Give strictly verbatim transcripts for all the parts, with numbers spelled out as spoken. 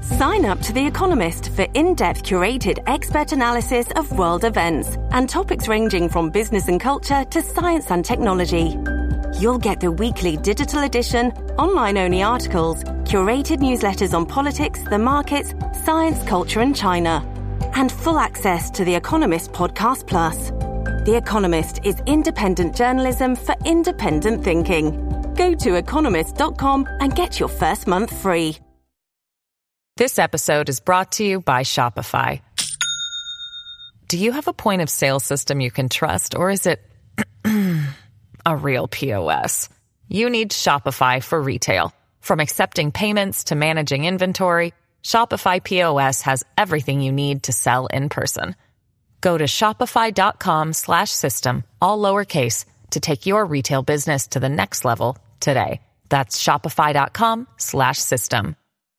Sign up to The Economist for in-depth curated expert analysis of world events and topics ranging from business and culture to science and technology. You'll get the weekly digital edition, online-only articles, curated newsletters on politics, the markets, science, culture and China, and full access to The Economist Podcast Plus. The Economist is independent journalism for independent thinking. Go to economist dot com and get your first month free. This episode is brought to you by Shopify. Do you have a point of sale system you can trust, or is it a real P O S? You need Shopify for retail. From accepting payments to managing inventory, Shopify P O S has everything you need to sell in person. Go to shopify.com slash system, all lowercase, to take your retail business to the next level today. That's shopify.com slash system.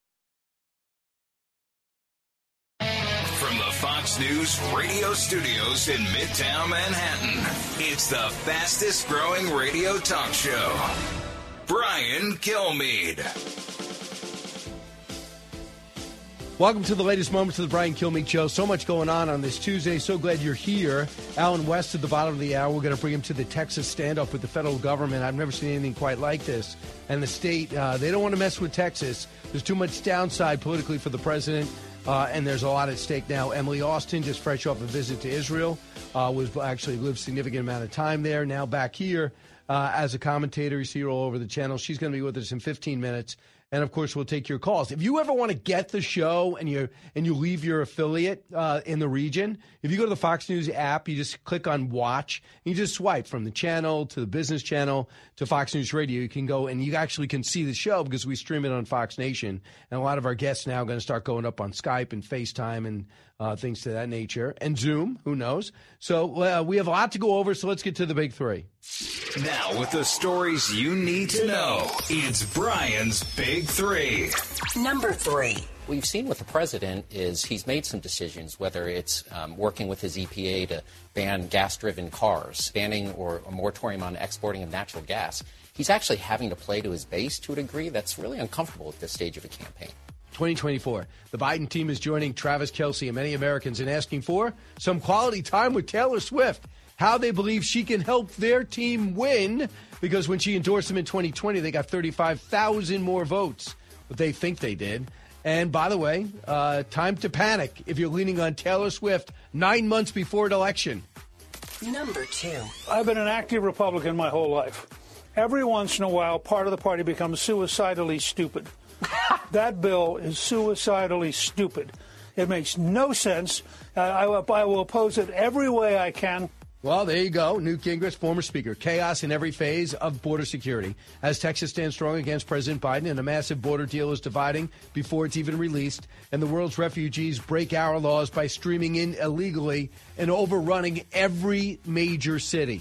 From the Fox News radio studios in Midtown Manhattan, it's the fastest growing radio talk show. Brian Kilmeade. Welcome to the latest moments of the Brian Kilmeade Show. So much going on on this Tuesday. So glad you're here. Alan West at the bottom of the hour. We're going to bring him to the Texas standoff with the federal government. I've never seen anything quite like this. And the state, uh, they don't want to mess with Texas. There's too much downside politically for the president, uh, and there's a lot at stake now. Emily Austin, just fresh off a visit to Israel, uh, was actually lived a significant amount of time there. Now back here uh, as a commentator. You see her all over the channel. She's going to be with us in fifteen minutes. And, of course, we'll take your calls. If you ever want to get the show and you and you leave your affiliate uh, in the region, if you go to the Fox News app, you just click on Watch. And you just swipe from the channel to the business channel to Fox News Radio. You can go and you actually can see the show because we stream it on Fox Nation. And a lot of our guests now are going to start going up on Skype and FaceTime and uh, things to that nature. And Zoom, who knows? So uh, we have a lot to go over, so let's get to the big three. Now, with the stories you need to know, it's Brian's Big Three. Number three. What you've seen with the president is he's made some decisions, whether it's um, working with his E P A to ban gas-driven cars, banning or a moratorium on exporting of natural gas. He's actually having to play to his base to a degree that's really uncomfortable at this stage of a campaign. twenty twenty-four. The Biden team is joining Travis Kelce and many Americans in asking for some quality time with Taylor Swift. How they believe she can help their team win, because when she endorsed them in twenty twenty, they got thirty-five thousand more votes, but they think they did. And by the way, uh, time to panic if you're leaning on Taylor Swift nine months before an election. Number two. I've been an active Republican my whole life. Every once in a while, part of the party becomes suicidally stupid. That bill is suicidally stupid. It makes no sense. Uh, I, I will oppose it every way I can. Well, there you go. Newt Gingrich, former speaker. Chaos in every phase of border security. As Texas stands strong against President Biden and a massive border deal is dividing before it's even released, and the world's refugees break our laws by streaming in illegally and overrunning every major city.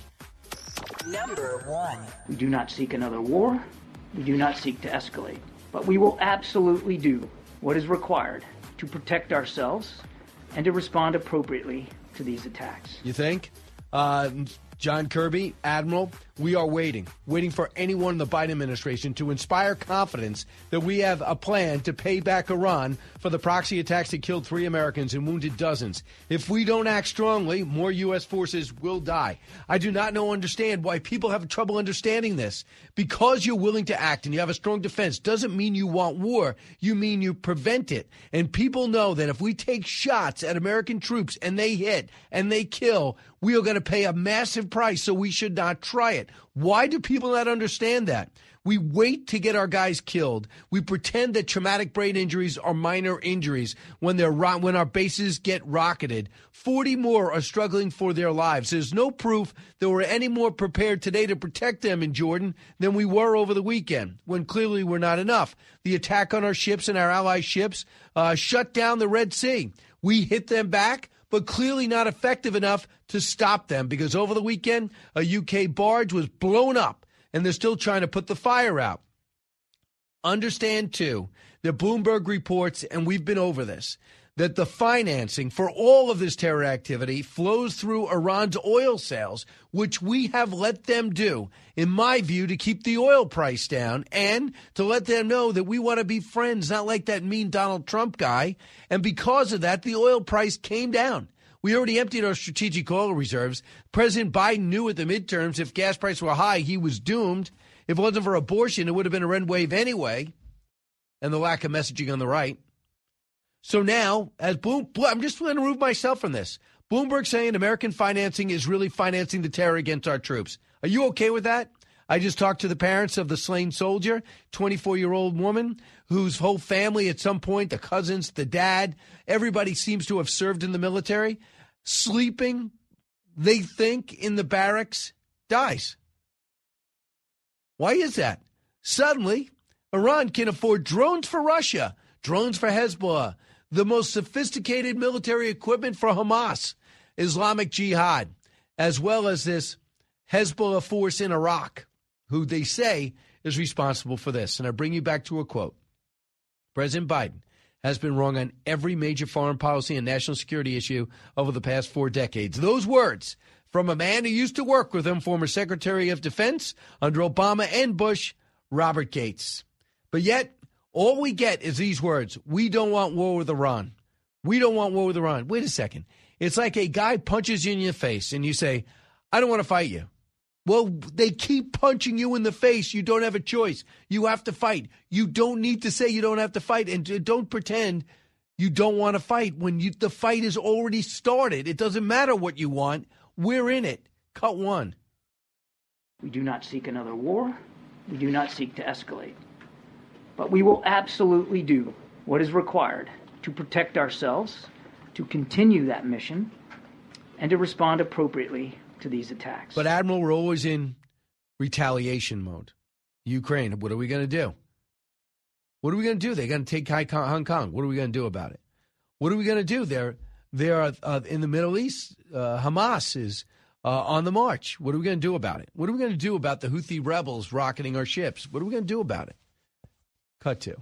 Number one. We do not seek another war. We do not seek to escalate. But we will absolutely do what is required to protect ourselves and to respond appropriately to these attacks. You think? Uh, John Kirby, Admiral, we are waiting, waiting for anyone in the Biden administration to inspire confidence that we have a plan to pay back Iran for the proxy attacks that killed three Americans and wounded dozens. If we don't act strongly, more U S forces will die. I do not know understand why people have trouble understanding this. Because you're willing to act and you have a strong defense doesn't mean you want war. You mean you prevent it. And people know that if we take shots at American troops and they hit and they kill, we are going to pay a massive price, so we should not try it. Why do people not understand that? We wait to get our guys killed. We pretend that traumatic brain injuries are minor injuries when they're ro- when our bases get rocketed. forty more are struggling for their lives. There's no proof that we're any more prepared today to protect them in Jordan than we were over the weekend, when clearly we're not enough. The attack on our ships and our ally ships uh, shut down the Red Sea. We hit them back, but clearly not effective enough to stop them, because over the weekend, a U K barge was blown up, and they're still trying to put the fire out. Understand, too, that Bloomberg reports, and we've been over this, that the financing for all of this terror activity flows through Iran's oil sales, which we have let them do, in my view, to keep the oil price down and to let them know that we want to be friends, not like that mean Donald Trump guy. And because of that, the oil price came down. We already emptied our strategic oil reserves. President Biden knew at the midterms if gas prices were high, he was doomed. If it wasn't for abortion, it would have been a red wave anyway. And the lack of messaging on the right. So now, as Bloom, I'm just going to remove myself from this. Bloomberg saying American financing is really financing the terror against our troops. Are you okay with that? I just talked to the parents of the slain soldier, twenty-four-year-old woman, whose whole family at some point, the cousins, the dad, everybody seems to have served in the military, sleeping, they think, in the barracks, dies. Why is that? Suddenly, Iran can afford drones for Russia, drones for Hezbollah, the most sophisticated military equipment for Hamas, Islamic Jihad, as well as this Hezbollah force in Iraq, who they say is responsible for this. And I bring you back to a quote. President Biden has been wrong on every major foreign policy and national security issue over the past four decades. Those words from a man who used to work with him, former Secretary of Defense under Obama and Bush, Robert Gates. But yet, all we get is these words. We don't want war with Iran. We don't want war with Iran. Wait a second. It's like a guy punches you in your face and you say, I don't want to fight you. Well, they keep punching you in the face. You don't have a choice. You have to fight. You don't need to say you don't have to fight. And don't pretend you don't want to fight when you, the fight is already started. It doesn't matter what you want. We're in it. Cut one. We do not seek another war. We do not seek to escalate. But we will absolutely do what is required to protect ourselves, to continue that mission, and to respond appropriately to these attacks. But, Admiral, we're always in retaliation mode. Ukraine, what are we going to do? What are we going to do? They're going to take Hong Kong. What are we going to do about it? What are we going to do? They're, they're uh, in the Middle East. Uh, Hamas is uh, on the march. What are we going to do about it? What are we going to do about the Houthi rebels rocketing our ships? What are we going to do about it? Cut to.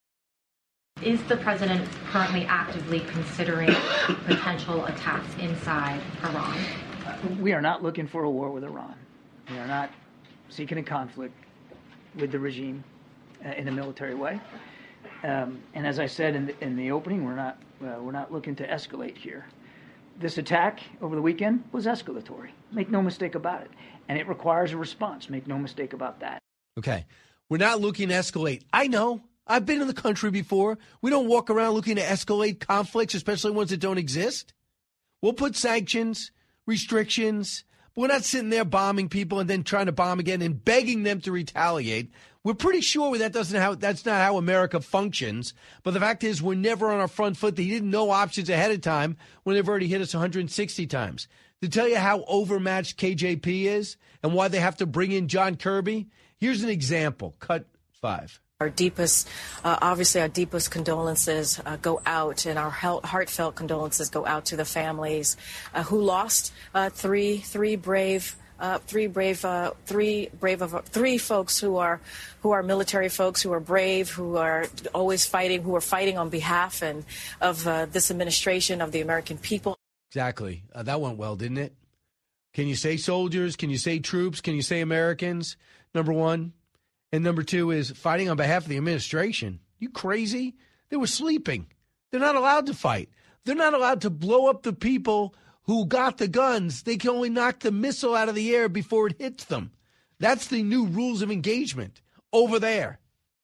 Is the president currently actively considering potential attacks inside Iran? We are not looking for a war with Iran. We are not seeking a conflict with the regime uh, in a military way. Um, and as I said in the, in the opening, we're not uh, we're not looking to escalate here. This attack over the weekend was escalatory. Make no mistake about it. And it requires a response. Make no mistake about that. Okay. We're not looking to escalate. I know. I've been in the country before. We don't walk around looking to escalate conflicts, especially ones that don't exist. We'll put sanctions, restrictions, but we're not sitting there bombing people and then trying to bomb again and begging them to retaliate. We're pretty sure that doesn't how that's not how America functions. But the fact is, we're never on our front foot. They didn't know options ahead of time when they've already hit us one hundred sixty times. To tell you how overmatched K J P is and why they have to bring in John Kirby, here's an example. Cut five. Our deepest, uh, obviously, our deepest condolences uh, go out, and our heartfelt condolences go out to the families uh, who lost uh, three, three brave, uh, three brave, uh, three brave of three folks who are, who are military folks, who are brave, who are always fighting, who are fighting on behalf and of uh, this administration, of the American people. Exactly. Uh, that went well, didn't it? Can you say soldiers? Can you say troops? Can you say Americans? Number one. And number two is fighting on behalf of the administration. You crazy? They were sleeping. They're not allowed to fight. They're not allowed to blow up the people who got the guns. They can only knock the missile out of the air before it hits them. That's the new rules of engagement over there.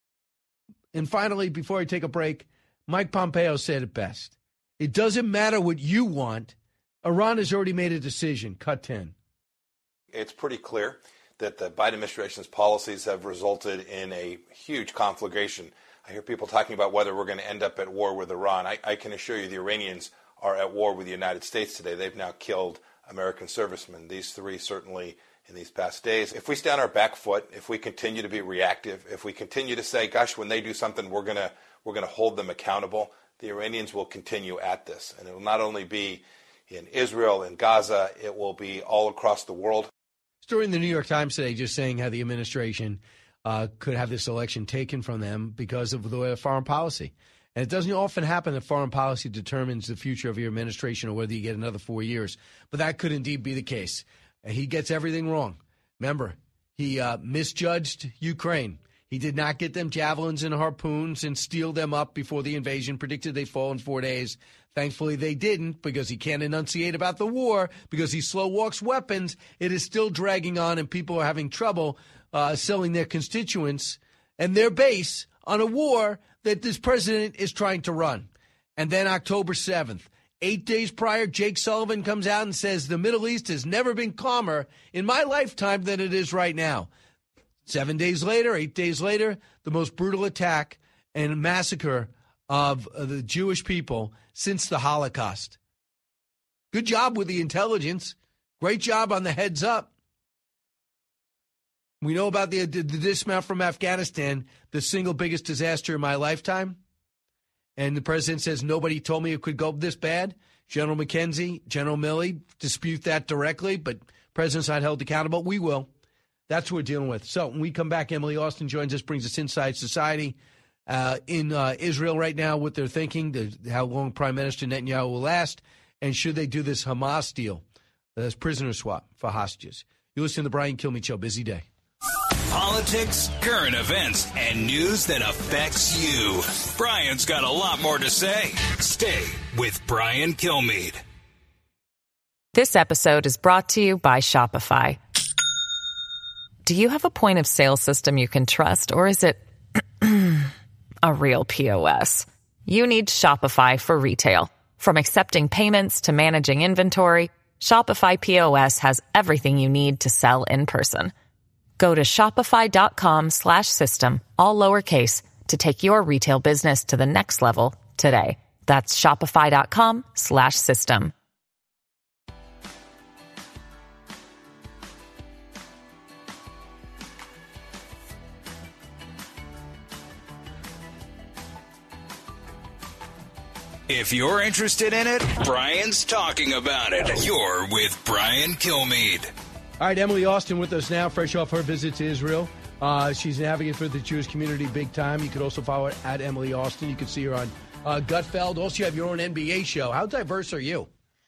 And finally, before I take a break, Mike Pompeo said it best. It doesn't matter what you want. Iran has already made a decision. Cut ten. It's pretty clear that the Biden administration's policies have resulted in a huge conflagration. I hear people talking about whether we're going to end up at war with Iran. I, I can assure you the Iranians are at war with the United States today. They've now killed American servicemen, these three certainly in these past days. If we stay on our back foot, if we continue to be reactive, if we continue to say, gosh, when they do something, we're going to we're going to hold them accountable, the Iranians will continue at this. And it will not only be in Israel, in Gaza, it will be all across the world. Story in the New York Times today just saying how the administration uh, could have this election taken from them because of the foreign policy. And it doesn't often happen that foreign policy determines the future of your administration or whether you get another four years. But that could indeed be the case. He gets everything wrong. Remember, he uh, misjudged Ukraine. He did not get them javelins and harpoons and steel them up before the invasion, predicted they'd fall in four days. Thankfully, they didn't, because he can't enunciate about the war, because he slow walks weapons. It is still dragging on, and people are having trouble uh, selling their constituents and their base on a war that this president is trying to run. And then October seventh, eight days prior, Jake Sullivan comes out and says the Middle East has never been calmer in my lifetime than it is right now. Seven days later, eight days later, the most brutal attack and massacre of the Jewish people since the Holocaust. Good job with the intelligence. Great job on the heads up. We know about the, the, the dismount from Afghanistan, the single biggest disaster in my lifetime. And the president says nobody told me it could go this bad. General McKenzie, General Milley dispute that directly, but president's not held accountable. We will. That's what we're dealing with. So when we come back, Emily Austin joins us, brings us inside society uh, in uh, Israel right now, what they're thinking, the, how long Prime Minister Netanyahu will last, and should they do this Hamas deal, this prisoner swap for hostages. You listen to the Brian Kilmeade Show. Busy day. Politics, current events, and news that affects you. Brian's got a lot more to say. Stay with Brian Kilmeade. This episode is brought to you by Shopify. Do you have a point of sale system you can trust, or is it a real P O S? You need Shopify for retail. From accepting payments to managing inventory, Shopify P O S has everything you need to sell in person. Go to shopify.com slash system, all lowercase, to take your retail business to the next level today. That's shopify.com slash system. If you're interested in it, Brian's talking about it. You're with Brian Kilmeade. All right, Emily Austin with us now, fresh off her visit to Israel. Uh, she's an advocate for the Jewish community big time. You could also follow her at Emily Austin. You can see her on uh, Gutfeld. Also, you have your own N B A show. How diverse are you?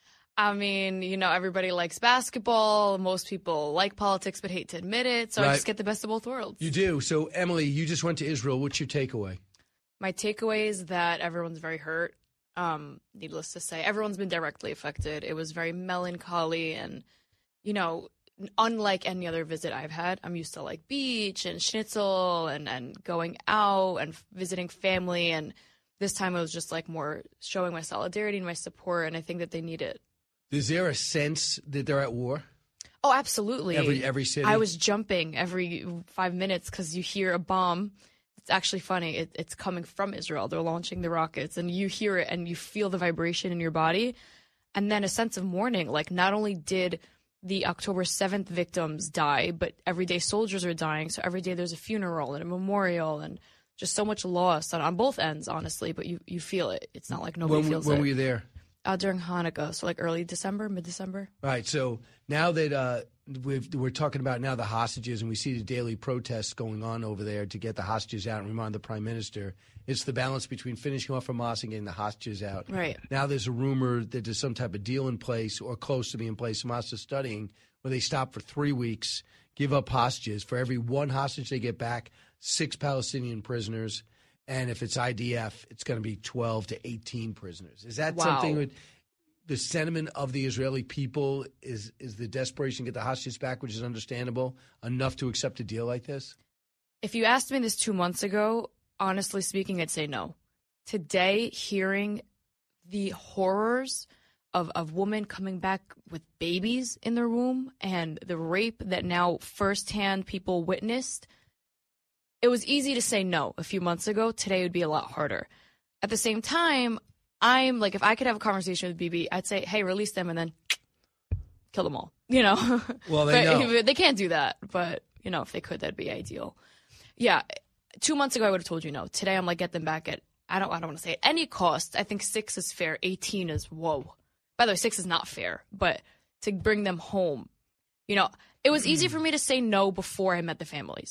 I mean, you know, everybody likes basketball. Most people like politics but hate to admit it. So Right. I just get the best of both worlds. You do. So, Emily, you just went to Israel. What's your takeaway? My takeaway is that everyone's very hurt. Um, needless to say, everyone's been directly affected. It was very melancholy and, you know, unlike any other visit I've had. I'm used to like beach and schnitzel and, and going out and visiting family. And this time it was just like more showing my solidarity and my support. And I think that they need it. Is there a sense that they're at war? Oh, absolutely. Every every city? I was jumping every five minutes because you hear a bomb. It's actually funny. It, it's coming from Israel. They're launching the rockets, and you hear it, and you feel the vibration in your body. And then a sense of mourning. Like, not only did the October seventh victims die, but everyday soldiers are dying. So every day there's a funeral and a memorial and just so much loss on, on both ends, honestly. But you, you feel it. It's not like nobody when, feels when it. were you there? Uh, during Hanukkah, so like early December, mid-December. All right, so now that uh, we've, we're talking about now the hostages, and we see the daily protests going on over there to get the hostages out and remind the prime minister, it's the balance between finishing off Hamas and getting the hostages out. Right. Now there's a rumor that there's some type of deal in place or close to being in place. Hamas is studying where they stop for three weeks, give up hostages. For every one hostage they get back, six Palestinian prisoners. And if it's I D F, it's going to be twelve to eighteen prisoners. Is that Wow. something with the sentiment of the Israeli people? Is is the desperation to get the hostages back, which is understandable, enough to accept a deal like this? If you asked me this two months ago, honestly speaking, I'd say no. Today, hearing the horrors of, of women coming back with babies in their womb and the rape that now firsthand people witnessed, it was easy to say no a few months ago. Today would be a lot harder. At the same time, I'm like, if I could have a conversation with Bibi, I'd say, hey, release them and then kill them all, you know? Well, they but know. They can't do that. But, you know, if they could, that'd be ideal. Yeah. Two months ago, I would have told you no. Today, I'm like, get them back at, I don't, I don't want to say at any cost. I think six is fair. eighteen is, whoa. By the way, six is not fair. But to bring them home, you know, it was easy for me to say no before I met the families.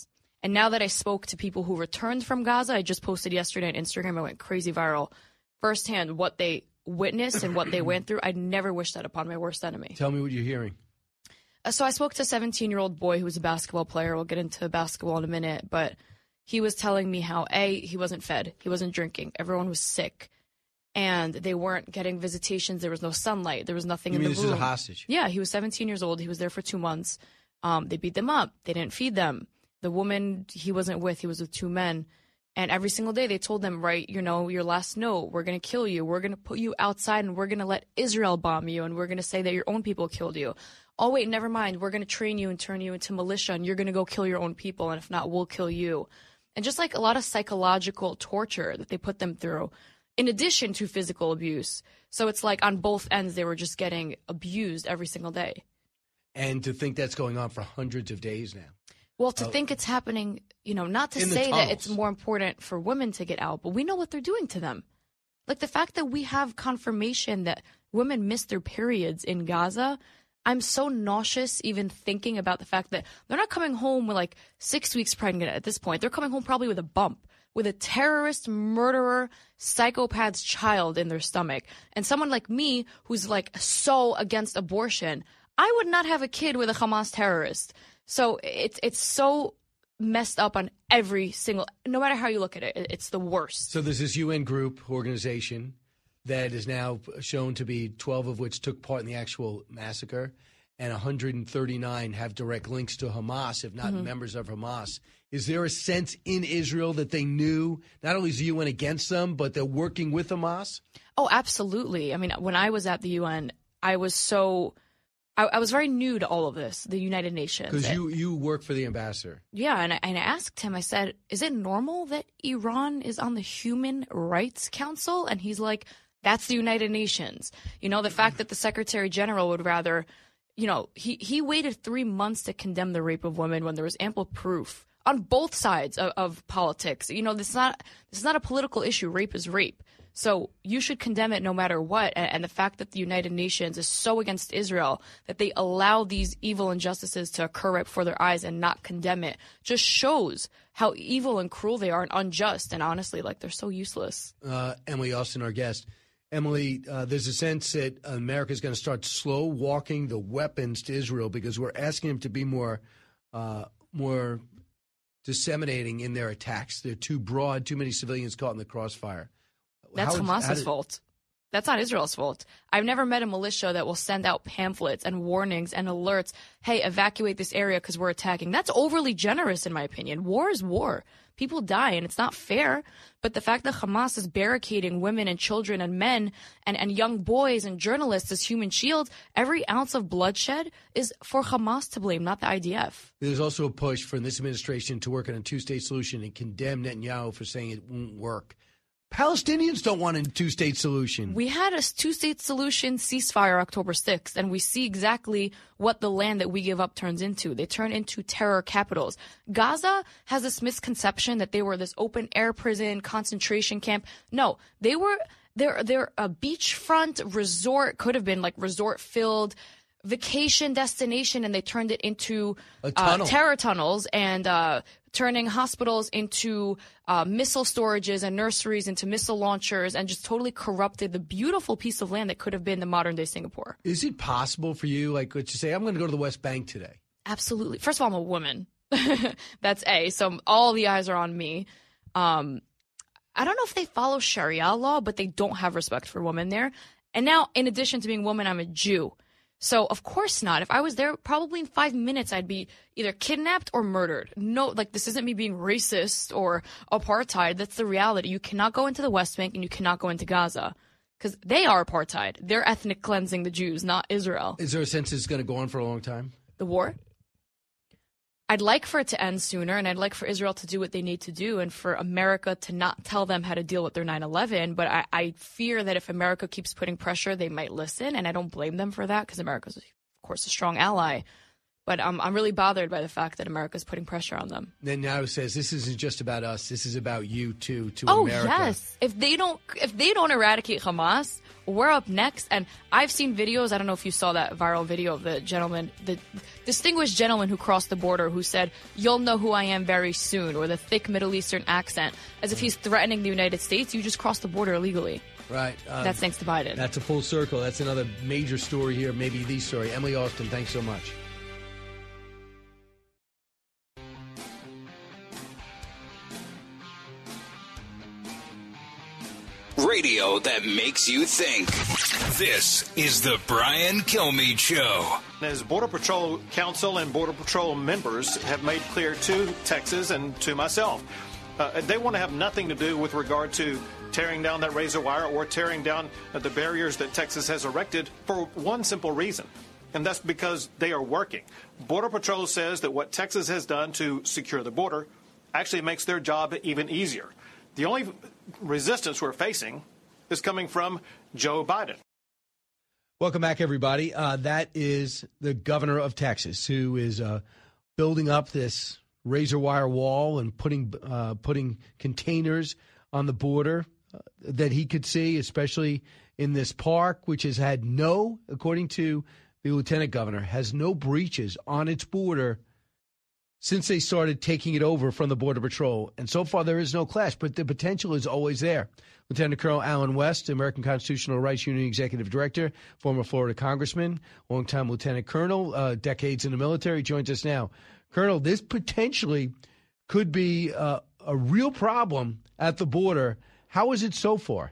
And now that I spoke to people who returned from Gaza, I just posted yesterday on Instagram, I went crazy viral, firsthand what they witnessed and what they went through. I'd never wish that upon my worst enemy. Tell me what you're hearing. Uh, so I spoke to a seventeen-year-old boy who was a basketball player. We'll get into basketball in a minute. But he was telling me how, A, he wasn't fed. He wasn't drinking. Everyone was sick. And they weren't getting visitations. There was no sunlight. There was nothing You in mean the this room. is a hostage? Yeah, he was seventeen years old. He was there for two months. Um, they beat them up. They didn't feed them. The woman he wasn't with, he was with two men. And every single day they told them, write, you know, your last note. We're going to kill you. We're going to put you outside and we're going to let Israel bomb you. And we're going to say that your own people killed you. Oh, wait, never mind. We're going to train you and turn you into militia and you're going to go kill your own people. And if not, we'll kill you. And just like a lot of psychological torture that they put them through, in addition to physical abuse. So it's like on both ends, they were just getting abused every single day. And to think that's going on for hundreds of days now. Well, to Uh, think it's happening, you know, not to in the say that tunnels. it's more important for women to get out, but we know what they're doing to them. Like the fact that we have confirmation that women miss their periods in Gaza, I'm so nauseous even thinking about the fact that they're not coming home with like six weeks pregnant at this point. They're coming home probably with a bump, with a terrorist, murderer, psychopath's child in their stomach. And someone like me who's like so against abortion, I would not have a kid with a Hamas terrorist. So it's it's so messed up on every single, no matter how you look at it, it's the worst. So there's this U N group organization that is now shown to be twelve of which took part in the actual massacre, and one hundred thirty-nine have direct links to Hamas, if not Mhm. members of Hamas. Is there a sense in Israel that they knew not only is the U N against them, but they're working with Hamas? Oh, absolutely. I mean, when I was at the U N, I was so, I, I was very new to all of this, the United Nations. Because you, you work for the ambassador. Yeah, and I, and I asked him, I said, is it normal that Iran is on the Human Rights Council? And he's like, that's the United Nations. You know, the fact that the Secretary General would rather, you know, he, he waited three months to condemn the rape of women when there was ample proof on both sides of, of politics. You know, this is not this is not a political issue. Rape is rape. So you should condemn it no matter what. And, and the fact that the United Nations is so against Israel that they allow these evil injustices to occur right before their eyes and not condemn it just shows how evil and cruel they are and unjust. And honestly, like, they're so useless. Uh, Emily Austin, our guest. Emily, uh, there's a sense that America is going to start slow walking the weapons to Israel because we're asking them to be more, uh, more disseminating in their attacks. They're too broad, too many civilians caught in the crossfire. That's How- Hamas's how did- fault. That's not Israel's fault. I've never met a militia that will send out pamphlets and warnings and alerts. Hey, evacuate this area because we're attacking. That's overly generous, in my opinion. War is war. People die, and it's not fair. But the fact that Hamas is barricading women and children and men and, and young boys and journalists as human shields, every ounce of bloodshed is for Hamas to blame, not the I D F. There's also a push from this administration to work on a two-state solution and condemn Netanyahu for saying it won't work. Palestinians don't want a two-state solution. We had a two-state solution ceasefire October sixth, and we see exactly what the land that we give up turns into. They turn into terror capitals. Gaza has this misconception that they were this open-air prison, concentration camp. No, they were they're they're a beachfront resort, could have been like resort-filled vacation destination, and they turned it into A tunnel. Uh, terror tunnels and uh, turning hospitals into uh, missile storages and nurseries into missile launchers, and just totally corrupted the beautiful piece of land that could have been the modern-day Singapore. Is it possible for you, like, to say, I'm going to go to the West Bank today? Absolutely. First of all, I'm a woman. That's A. So all the eyes are on me. Um, I don't know if they follow Sharia law, but they don't have respect for women there. And now, in addition to being a woman, I'm a Jew. So, of course not. If I was there, probably in five minutes, I'd be either kidnapped or murdered. No, like, this isn't me being racist or apartheid. That's the reality. You cannot go into the West Bank and you cannot go into Gaza because they are apartheid. They're ethnic cleansing the Jews, not Israel. Is there a sense it's going to go on for a long time? The war? I'd like for it to end sooner, and I'd like for Israel to do what they need to do and for America to not tell them how to deal with their nine eleven. But I, I fear that if America keeps putting pressure, they might listen, and I don't blame them for that because America's, of course, a strong ally. But um, I'm really bothered by the fact that America's putting pressure on them. Netanyahu says this isn't just about us. This is about you, too, to Oh, America. yes. If they don't if they don't eradicate Hamas, we're up next. And I've seen videos. I don't know if you saw that viral video of the gentleman, the distinguished gentleman who crossed the border who said, "You'll know who I am very soon," or the thick Middle Eastern accent, as if he's threatening the United States. You just crossed the border illegally. Right. Um, that's thanks to Biden. That's a full circle. That's another major story here, maybe the story. Emily Austin, thanks so much. Radio that makes you think. This is the Brian Kilmeade Show. As Border Patrol Council and Border Patrol members have made clear to Texas and to myself, uh, they want to have nothing to do with regard to tearing down that razor wire or tearing down uh, the barriers that Texas has erected for one simple reason, and that's because they are working. Border Patrol says that what Texas has done to secure the border actually makes their job even easier. The only resistance we're facing is coming from Joe Biden. Welcome back, everybody. Uh, that is the governor of Texas, who is uh, building up this razor wire wall and putting uh, putting containers on the border uh, that he could see, especially in this park, which has had no, according to the lieutenant governor, has no breaches on its border since they started taking it over from the Border Patrol. And so far, there is no clash, but the potential is always there. Lieutenant Colonel Alan West, American Constitutional Rights Union Executive Director, former Florida Congressman, longtime Lieutenant Colonel, uh, decades in the military, joins us now. Colonel, this potentially could be uh, a real problem at the border. How is it so far?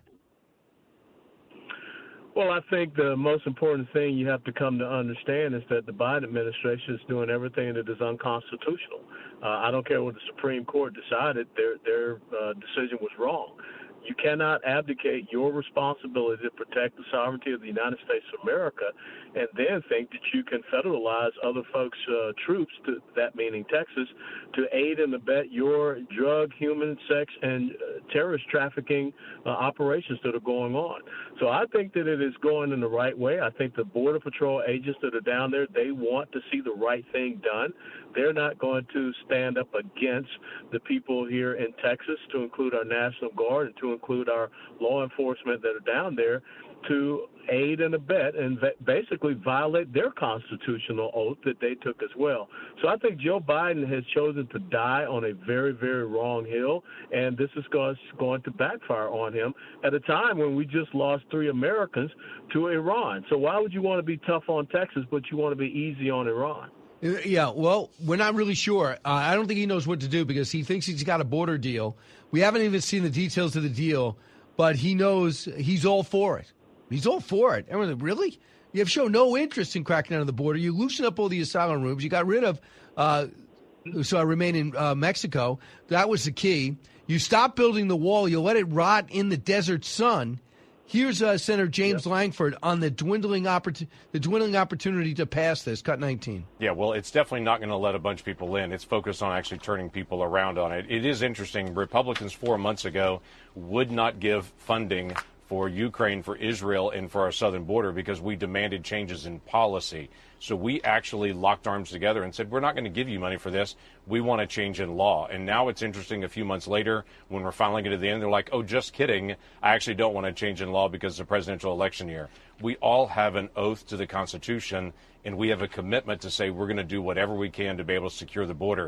Well, I think the most important thing you have to come to understand is that the Biden administration is doing everything that is unconstitutional. Uh, I don't care what the Supreme Court decided, their, their uh, decision was wrong. You cannot abdicate your responsibility to protect the sovereignty of the United States of America and then think that you can federalize other folks' uh, troops, to, that meaning Texas, to aid and abet your drug, human, sex, and uh, terrorist trafficking uh, operations that are going on. So I think that it is going in the right way. I think the Border Patrol agents that are down there, they want to see the right thing done. They're not going to stand up against the people here in Texas, to include our National Guard and to include our law enforcement that are down there, to aid and abet and basically violate their constitutional oath that they took as well. So I think Joe Biden has chosen to die on a very, very wrong hill, and this is going to backfire on him at a time when we just lost three Americans to Iran. So why would you want to be tough on Texas, but you want to be easy on Iran? Yeah, well, we're not really sure. Uh, I don't think he knows what to do because he thinks he's got a border deal. We haven't even seen the details of the deal, but he knows he's all for it. He's all for it. Everyone's like, really? You have shown no interest in cracking down on the border. You loosen up all the asylum rooms. You got rid of uh, so I remain in uh, Mexico. That was the key. You stop building the wall. You let it rot in the desert sun. Here's uh, Senator James yep. Lankford on the dwindling oppor- the dwindling opportunity to pass this, cut nineteen. Yeah, well, it's definitely not going to let a bunch of people in. It's focused on actually turning people around on it. It is interesting. Republicans four months ago would not give funding for Ukraine, for Israel, and for our southern border because we demanded changes in policy. So we actually locked arms together and said, we're not going to give you money for this. We want a change in law. And now it's interesting, a few months later, when we're finally getting to the end, they're like, oh, just kidding. I actually don't want a change in law because it's a presidential election year. We all have an oath to the Constitution, and we have a commitment to say we're going to do whatever we can to be able to secure the border.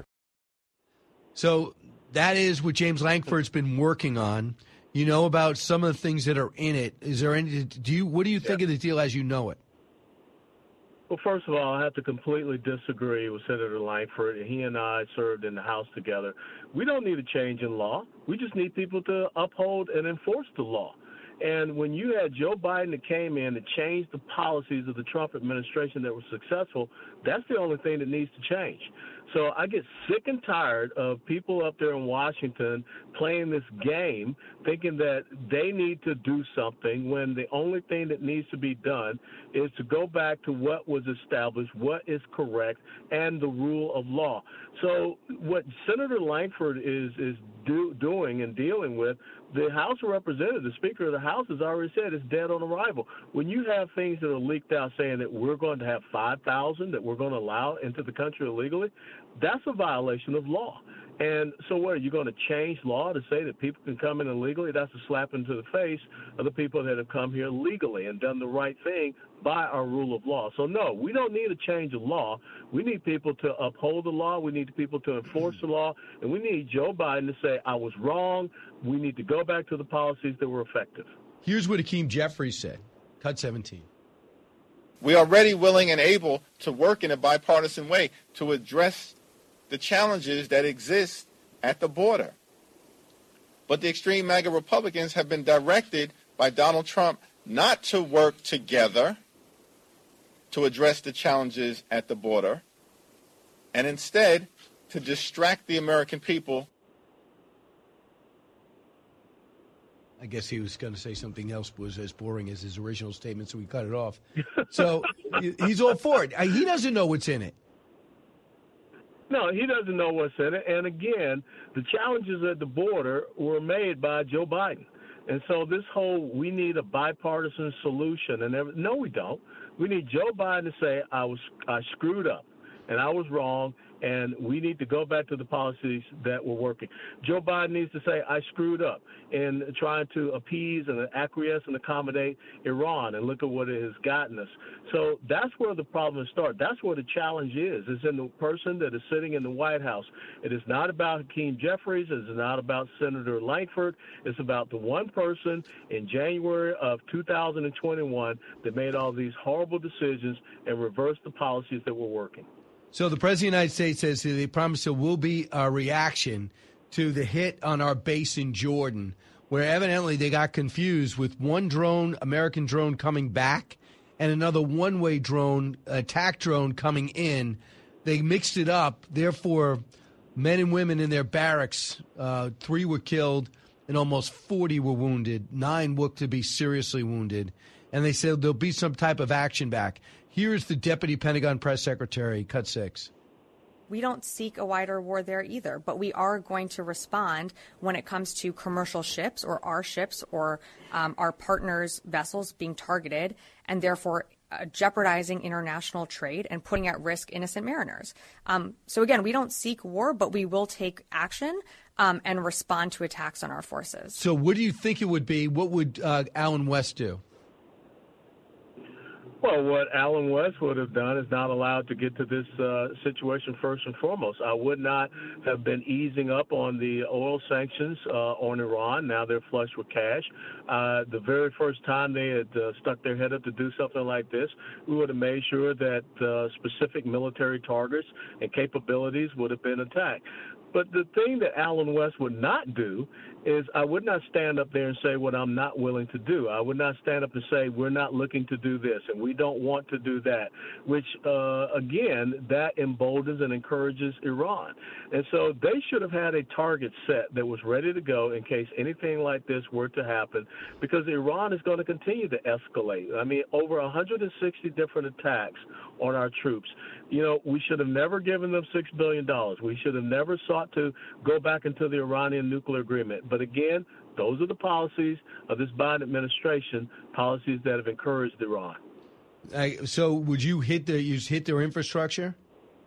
So that is what James Lankford's been working on. You know about some of the things that are in it. Is there any? Do you? What do you think yeah. of the deal as you know it? Well, first of all, I have to completely disagree with Senator Lankford. He and I served in the House together. We don't need a change in law. We just need people to uphold and enforce the law. And when you had Joe Biden that came in and changed the policies of the Trump administration that were successful, that's the only thing that needs to change. So I get sick and tired of people up there in Washington playing this game, thinking that they need to do something when the only thing that needs to be done is to go back to what was established, what is correct, and the rule of law. So what Senator Lankford is is do, doing and dealing with, the House of Representatives, the Speaker of the House has already said it's dead on arrival. When you have things that are leaked out saying that we're going to have five thousand that we're going to allow into the country illegally, that's a violation of law. And so what, are you going to change law to say that people can come in illegally? That's a slap into the face of the people that have come here legally and done the right thing by our rule of law. So, no, we don't need a change of law. We need people to uphold the law. We need people to enforce the law. And we need Joe Biden to say, I was wrong. We need to go back to the policies that were effective. Here's what Hakeem Jeffries said. Cut seventeen. We are ready, willing, and able to work in a bipartisan way to address the challenges that exist at the border. But the extreme MAGA Republicans have been directed by Donald Trump not to work together to address the challenges at the border, and instead to distract the American people. I guess he was going to say something else was as boring as his original statement, so we cut it off. So he's all for it. He doesn't know what's in it. No, he doesn't know what's in it. And again, the challenges at the border were made by Joe Biden. And so this whole, we need a bipartisan solution. And every, no, we don't. We need Joe Biden to say, I was, I screwed up and I was wrong, and we need to go back to the policies that were working. Joe Biden needs to say, I screwed up in trying to appease and acquiesce and accommodate Iran, and look at what it has gotten us. So that's where the problem starts. That's where the challenge is. It's in the person that is sitting in the White House. It is not about Hakeem Jeffries. It is not about Senator Langford. It's about the one person in January of two thousand twenty-one that made all these horrible decisions and reversed the policies that were working. So the President of the United States says they promise there will be a reaction to the hit on our base in Jordan, where evidently they got confused with one drone, American drone, coming back and another one-way drone, attack drone, coming in. They mixed it up. Therefore, men and women in their barracks, uh, three were killed and almost forty were wounded. Nine looked to be seriously wounded. And they said there'll be some type of action back. Here's the Deputy Pentagon Press Secretary, cut six. We don't seek a wider war there either, but we are going to respond when it comes to commercial ships or our ships or um, our partners' vessels being targeted and therefore uh, jeopardizing international trade and putting at risk innocent mariners. Um, so again, we don't seek war, but we will take action um, and respond to attacks on our forces. So what do you think it would be? What would uh, Allen West do? Well, what Allen West would have done is not allowed to get to this uh, situation first and foremost. I would not have been easing up on the oil sanctions uh, on Iran. Now they're flush with cash. Uh, the very first time they had uh, stuck their head up to do something like this, we would have made sure that uh, specific military targets and capabilities would have been attacked. But the thing that Allen West would not do is I would not stand up there and say what I'm not willing to do. I would not stand up and say we're not looking to do this and we don't want to do that, which, uh, again, that emboldens and encourages Iran. And so they should have had a target set that was ready to go in case anything like this were to happen, because Iran is going to continue to escalate. I mean, over one hundred sixty different attacks on our troops. You know, we should have never given them six billion dollars. We should have never sought to go back into the Iranian nuclear agreement. But again, those are the policies of this Biden administration, policies that have encouraged Iran. Uh, so would you hit the you hit their infrastructure?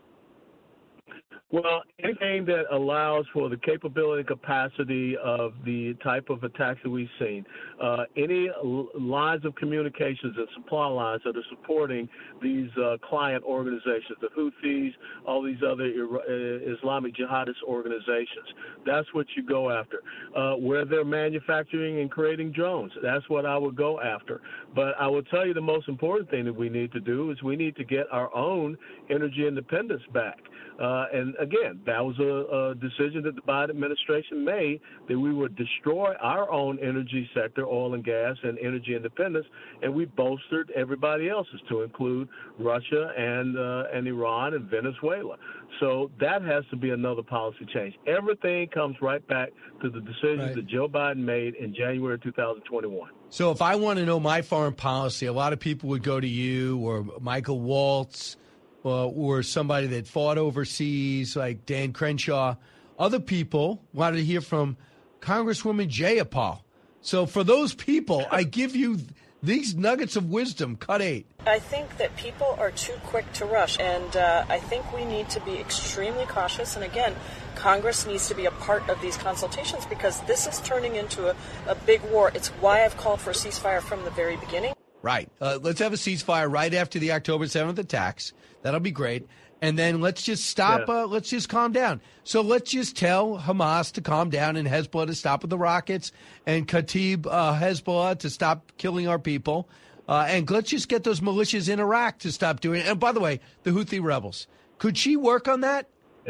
Well, anything that allows for the capability and capacity of the type of attacks that we've seen, uh, any l- lines of communications and supply lines that are supporting these uh, client organizations, the Houthis, all these other uh, Islamic jihadist organizations, that's what you go after. Uh, where they're manufacturing and creating drones, that's what I would go after. But I will tell you the most important thing that we need to do is we need to get our own energy independence back. Uh, and again, that was a, a decision that the Biden administration made, that we would destroy our own energy sector, oil and gas, and energy independence, and we bolstered everybody else's, to include Russia and uh, and Iran and Venezuela. So that has to be another policy change. Everything comes right back to the decisions right. that Joe Biden made in January two thousand twenty-one. So if I want to know my foreign policy, a lot of people would go to you or Michael Waltz, Uh, or somebody that fought overseas like Dan Crenshaw. Other people wanted to hear from Congresswoman Jayapal. So for those people, I give you These nuggets of wisdom, cut eight. I think that people are too quick to rush, and uh, I think we need to be extremely cautious. And again, Congress needs to be a part of these consultations because this is turning into a, a big war. It's why I've called for a ceasefire from the very beginning. Right. Uh, let's have a ceasefire right after the October seventh attacks. That'll be great. And then let's just stop. Yeah. Uh, let's just calm down. So let's just tell Hamas to calm down and Hezbollah to stop with the rockets and Kataib uh, Hezbollah to stop killing our people. Uh, and let's just get those militias in Iraq to stop doing it. And by the way, the Houthi rebels. Could she work on that? Yeah.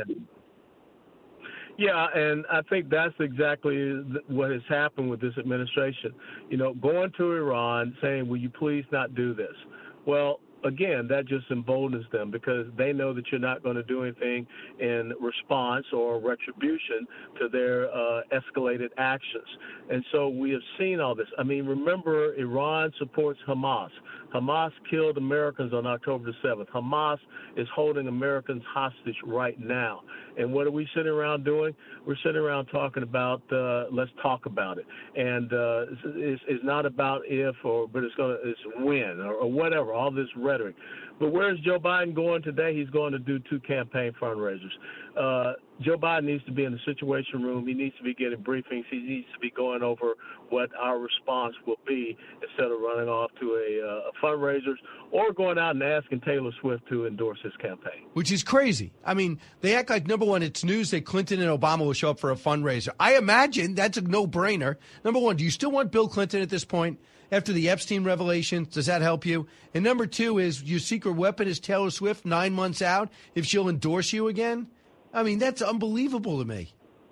Yeah, and I think that's exactly what has happened with this administration. You know, going to Iran, saying, will you please not do this? Well, again, that just emboldens them because they know that you're not going to do anything in response or retribution to their uh, escalated actions. And so we have seen all this. I mean, remember, Iran supports Hamas. Hamas killed Americans on October the seventh. Hamas is holding Americans hostage right now. And what are we sitting around doing? We're sitting around talking about, uh, let's talk about it. And uh, it's, it's not about if or, but it's going to, it's when or, or whatever, all this rhetoric. But where's Joe Biden going today? He's going to do two campaign fundraisers. Uh, Joe Biden needs to be in the Situation Room. He needs to be getting briefings. He needs to be going over what our response will be instead of running off to a, uh, a fundraisers or going out and asking Taylor Swift to endorse his campaign. Which is crazy. I mean, they act like, number one, it's news that Clinton and Obama will show up for a fundraiser. I imagine that's a no-brainer. Number one, do you still want Bill Clinton at this point? After the Epstein revelations, does that help you? And number two is your secret weapon is Taylor Swift nine months out if she'll endorse you again? I mean, that's unbelievable to me.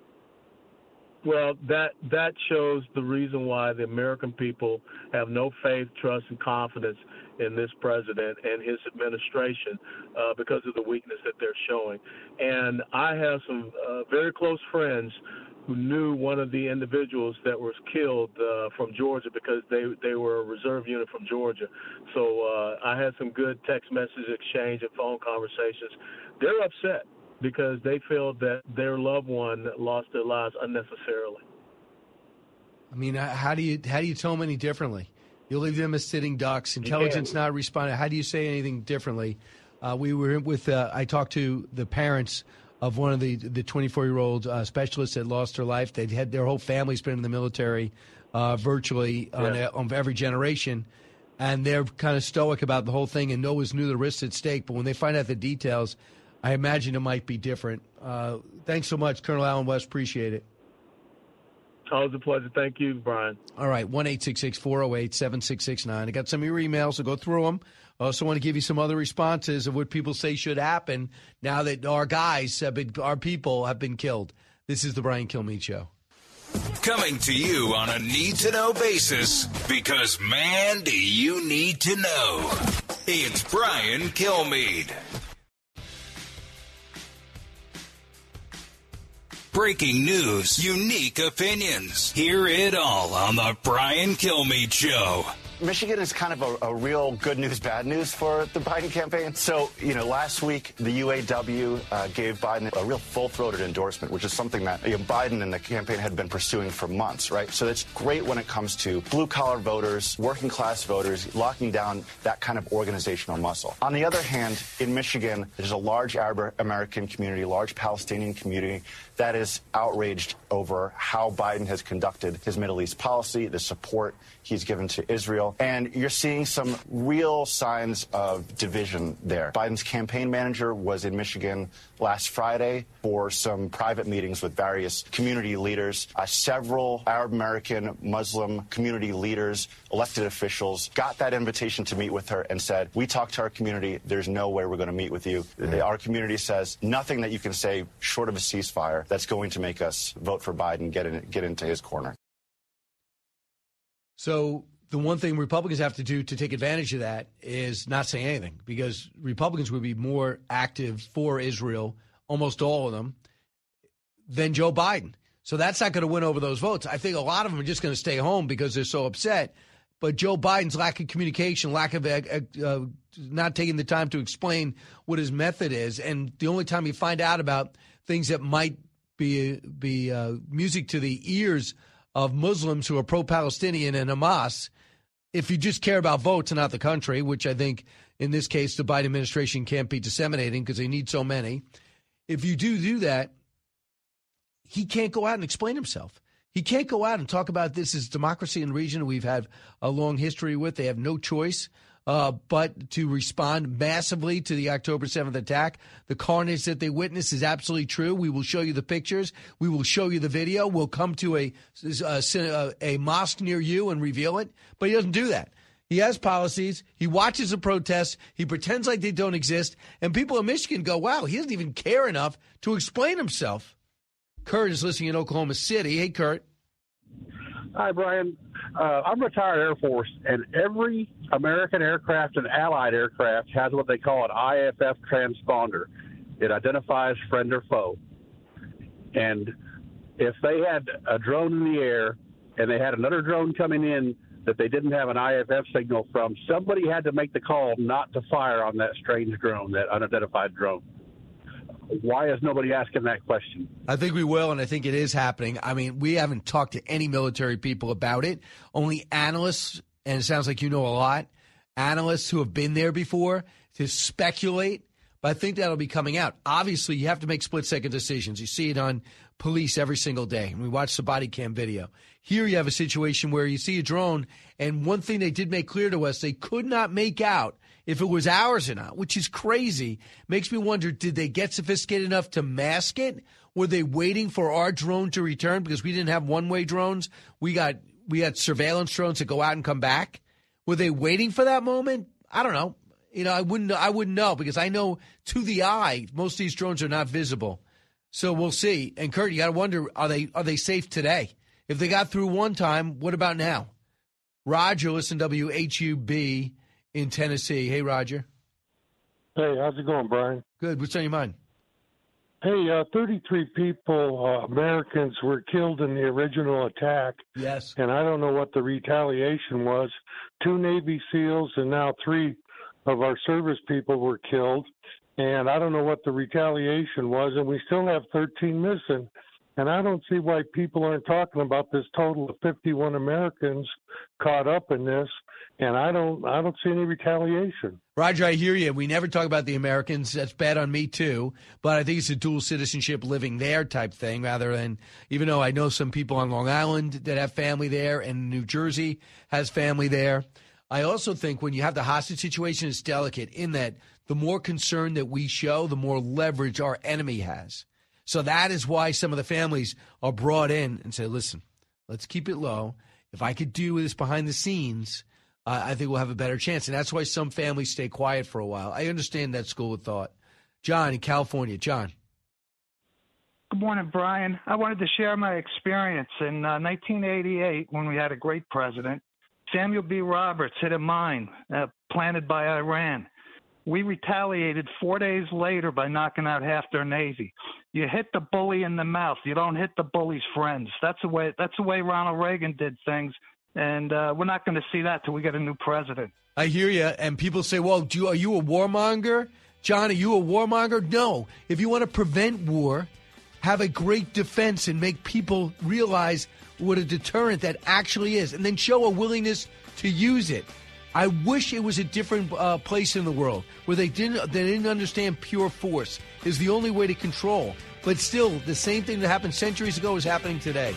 Well, that that shows the reason why the American people have no faith, trust, and confidence in this president and his administration uh, because of the weakness that they're showing. And I have some uh, very close friends who knew one of the individuals that was killed uh, from Georgia because they, they were a reserve unit from Georgia. So uh, I had some good text message exchange and phone conversations. They're upset because they feel that their loved one lost their lives unnecessarily. I mean, how do you how do you tell them any differently? You leave them as sitting ducks, intelligence not responding. How do you say anything differently? Uh, we were with, uh, I talked to the parents of one of the the twenty-four-year-old uh, specialists that lost her life. They'd had their whole family's been in the military uh, virtually on, Yeah. a, on every generation, and they're kind of stoic about the whole thing and always knew the risks at stake. But when they find out the details, I imagine it might be different. Uh, thanks so much, Colonel Allen West. Appreciate it. Always a pleasure. Thank you, Brian. All right, one eight six six, four oh eight, seven six six nine. I got some of your emails, so go through them. I also want to give you some other responses of what people say should happen now that our guys, have been, our people, have been killed. This is the Brian Kilmeade Show. Coming to you on a need-to-know basis because, man, do you need to know. It's Brian Kilmeade. Breaking news, unique opinions. Hear it all on the Brian Kilmeade Show. Michigan is kind of a, a real good news, bad news for the Biden campaign. So, you know, last week, the U A W uh, gave Biden a real full-throated endorsement, which is something that you know, Biden and the campaign had been pursuing for months, right? So that's great when it comes to blue-collar voters, working-class voters, locking down that kind of organizational muscle. On the other hand, in Michigan, there's a large Arab American community, large Palestinian community that is outraged over how Biden has conducted his Middle East policy, the support he's given to Israel. And you're seeing some real signs of division there. Biden's campaign manager was in Michigan last Friday for some private meetings with various community leaders. Uh, several Arab American Muslim community leaders, elected officials, got that invitation to meet with her and said, we talked to our community. There's no way we're going to meet with you. Mm-hmm. Our community says nothing that you can say short of a ceasefire that's going to make us vote for Biden, get in, get into his corner. So the one thing Republicans have to do to take advantage of that is not say anything, because Republicans would be more active for Israel, almost all of them, than Joe Biden. So that's not going to win over those votes. I think a lot of them are just going to stay home because they're so upset. But Joe Biden's lack of communication, lack of uh, uh, not taking the time to explain what his method is, and the only time you find out about things that might be be uh, music to the ears of Muslims who are pro-Palestinian and Hamas if you just care about votes and not the country, which I think in this case the Biden administration can't be disseminating because they need so many, if you do do that, he can't go out and explain himself. He can't go out and talk about this as democracy in the region we've had a long history with. They have no choice uh, but to respond massively to the October seventh attack. The carnage that they witnessed is absolutely true. We will show you the pictures. We will show you the video. We'll come to a, a, a mosque near you and reveal it. But he doesn't do that. He has policies. He watches the protests. He pretends like they don't exist. And people in Michigan go, wow, he doesn't even care enough to explain himself. Kurt is listening in Oklahoma City. Hey, Kurt. Hi, Brian. Uh, I'm retired Air Force, and every American aircraft and allied aircraft has what they call an I F F transponder. It identifies friend or foe. And if they had a drone in the air and they had another drone coming in that they didn't have an I F F signal from, somebody had to make the call not to fire on that strange drone, that unidentified drone. Why is nobody asking that question? I think we will, and I think it is happening. I mean, we haven't talked to any military people about it. Only analysts, and it sounds like you know a lot, analysts who have been there before to speculate. But I think that'll be coming out. Obviously, you have to make split-second decisions. You see it on police every single day, and we watch the body cam video. Here you have a situation where you see a drone, and one thing they did make clear to us, they could not make out if it was ours or not, which is crazy. Makes me wonder, did they get sophisticated enough to mask it? Were they waiting for our drone to return? Because we didn't have one-way drones. We got we had surveillance drones that go out and come back. Were they waiting for that moment? I don't know. You know, I wouldn't I wouldn't know because I know to the eye, most of these drones are not visible. So we'll see. And Kurt, you got to wonder, are they are they safe today? If they got through one time, what about now? Roger, listen to W H U B in Tennessee. Hey, Roger. Hey, how's it going, Brian? Good. What's on your mind? Hey, uh, thirty-three people, uh, Americans, were killed in the original attack. Yes. And I don't know what the retaliation was. Two Navy SEALs and now three of our service people were killed. And I don't know what the retaliation was. And we still have thirteen missing. And I don't see why people aren't talking about this total of fifty-one Americans caught up in this. And I don't I don't see any retaliation. Roger, I hear you. We never talk about the Americans. That's bad on me, too. But I think it's a dual citizenship living there type thing rather than, even though I know some people on Long Island that have family there and New Jersey has family there. I also think when you have the hostage situation, it's delicate in that the more concern that we show, the more leverage our enemy has. So that is why some of the families are brought in and say, listen, let's keep it low. If I could do this behind the scenes, uh, I think we'll have a better chance. And that's why some families stay quiet for a while. I understand that school of thought. John in California. John. Good morning, Brian. I wanted to share my experience. In uh, nineteen eighty-eight, when we had a great president, Samuel B. Roberts hit a mine uh, planted by Iran. We retaliated four days later by knocking out half their Navy. You hit the bully in the mouth. You don't hit the bully's friends. That's the way. That's the way Ronald Reagan did things, and uh, we're not going to see that till we get a new president. I hear you. And people say, "Well, do you, are you a warmonger, John? Are you a warmonger?" No. If you want to prevent war, have a great defense and make people realize what a deterrent that actually is, and then show a willingness to use it. I wish it was a different uh, place in the world where they didn't they didn't understand pure force is the only way to control. But still, the same thing that happened centuries ago is happening today.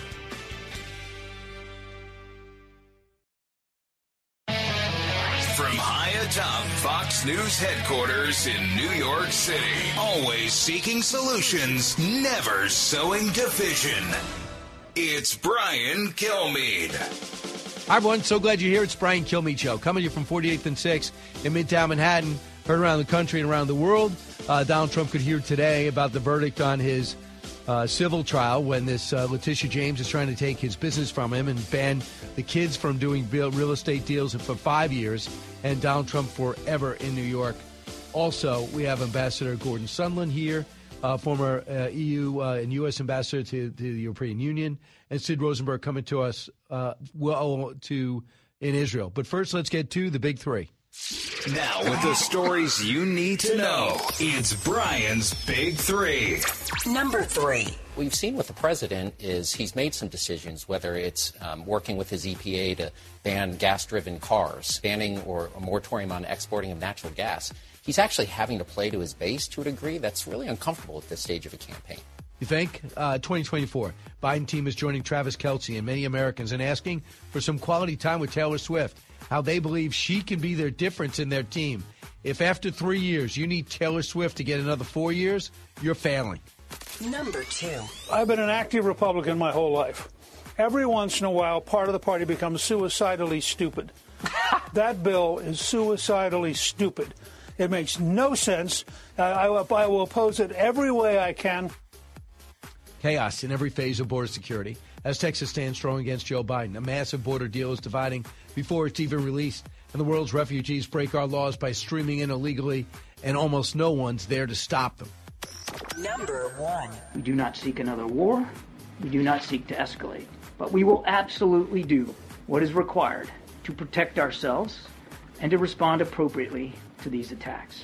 From high atop Fox News headquarters in New York City, always seeking solutions, never sowing division. It's Brian Kilmeade. Hi, everyone. So glad you're here. It's Brian Kilmeade Show. Coming to you from forty-eighth and sixth in Midtown Manhattan. Heard around the country and around the world. Uh, Donald Trump could hear today about the verdict on his uh, civil trial when this uh, Letitia James is trying to take his business from him and ban the kids from doing real estate deals for five years and Donald Trump forever in New York. Also, we have Ambassador Gordon Sondland here, uh, former uh, E U uh, and U S ambassador to, to the European Union, and Sid Rosenberg coming to us uh, well to in Israel. But first, let's get to the big three. Now, with the stories you need to know, it's Brian's Big Three. Number three. We've seen with the president is he's made some decisions, whether it's um, working with his E P A to ban gas-driven cars, banning or a moratorium on exporting of natural gas. He's actually having to play to his base to a degree that's really uncomfortable at this stage of a campaign. You think? Uh, twenty twenty-four, Biden team is joining Travis Kelce and many Americans in asking for some quality time with Taylor Swift, how they believe she can be their difference in their team. If after three years you need Taylor Swift to get another four years, you're failing. Number two. I've been an active Republican my whole life. Every once in a while, part of the party becomes suicidally stupid. That bill is suicidally stupid. It makes no sense. Uh, I, I will oppose it every way I can. Chaos in every phase of border security as Texas stands strong against Joe Biden. A massive border deal is dividing before it's even released, and the world's refugees break our laws by streaming in illegally, and almost no one's there to stop them. Number one. We do not seek another war. We do not seek to escalate. But we will absolutely do what is required to protect ourselves and to respond appropriately to these attacks.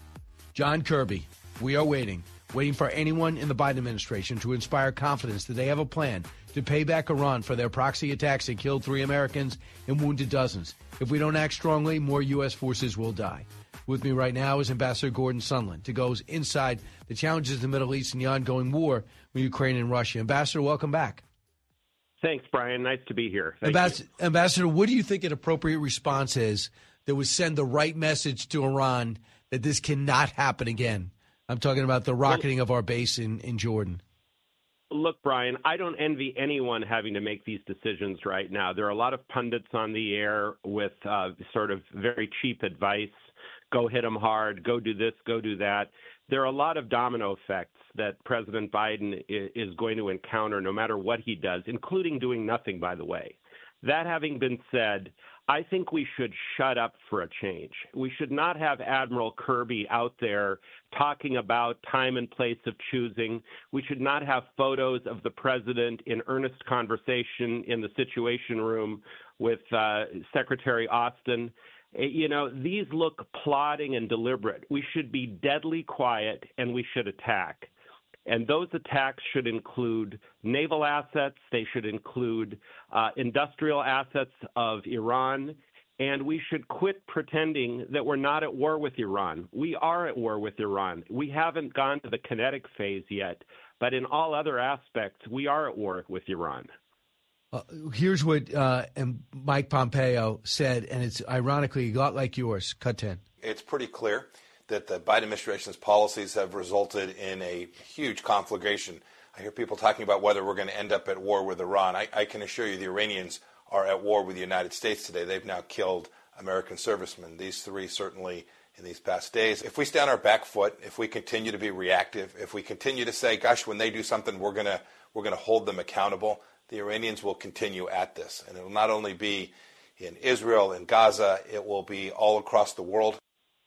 John Kirby, we are waiting. Waiting for anyone in the Biden administration to inspire confidence that they have a plan to pay back Iran for their proxy attacks that killed three Americans and wounded dozens. If we don't act strongly, more U S forces will die. With me right now is Ambassador Gordon Sondland to go inside the challenges in the Middle East and the ongoing war with Ukraine and Russia. Ambassador, welcome back. Thanks, Brian. Nice to be here. Thank Ambas- you. Ambassador, what do you think an appropriate response is that would send the right message to Iran that this cannot happen again? I'm talking about the rocketing of our base in, in Jordan. Look, Brian, I don't envy anyone having to make these decisions right now. There are a lot of pundits on the air with uh, sort of very cheap advice. Go hit them hard, go do this, go do that. There are a lot of domino effects that President Biden is going to encounter no matter what he does, including doing nothing, by the way. That having been said, I think we should shut up for a change. We should not have Admiral Kirby out there talking about time and place of choosing. We should not have photos of the president in earnest conversation in the Situation Room with uh, Secretary Austin. You know, these look plotting and deliberate. We should be deadly quiet, and we should attack. And those attacks should include naval assets. They should include uh, industrial assets of Iran. And we should quit pretending that we're not at war with Iran. We are at war with Iran. We haven't gone to the kinetic phase yet. But in all other aspects, we are at war with Iran. Uh, here's what uh, Mike Pompeo said, and it's ironically a lot like yours. Cut ten. It's pretty clear that the Biden administration's policies have resulted in a huge conflagration. I hear people talking about whether we're going to end up at war with Iran. I, I can assure you the Iranians are at war with the United States today. They've now killed American servicemen, these three certainly in these past days. If we stay on our back foot, if we continue to be reactive, if we continue to say, gosh, when they do something, we're going to we're going to hold them accountable, the Iranians will continue at this. And it will not only be in Israel and Gaza, it will be all across the world.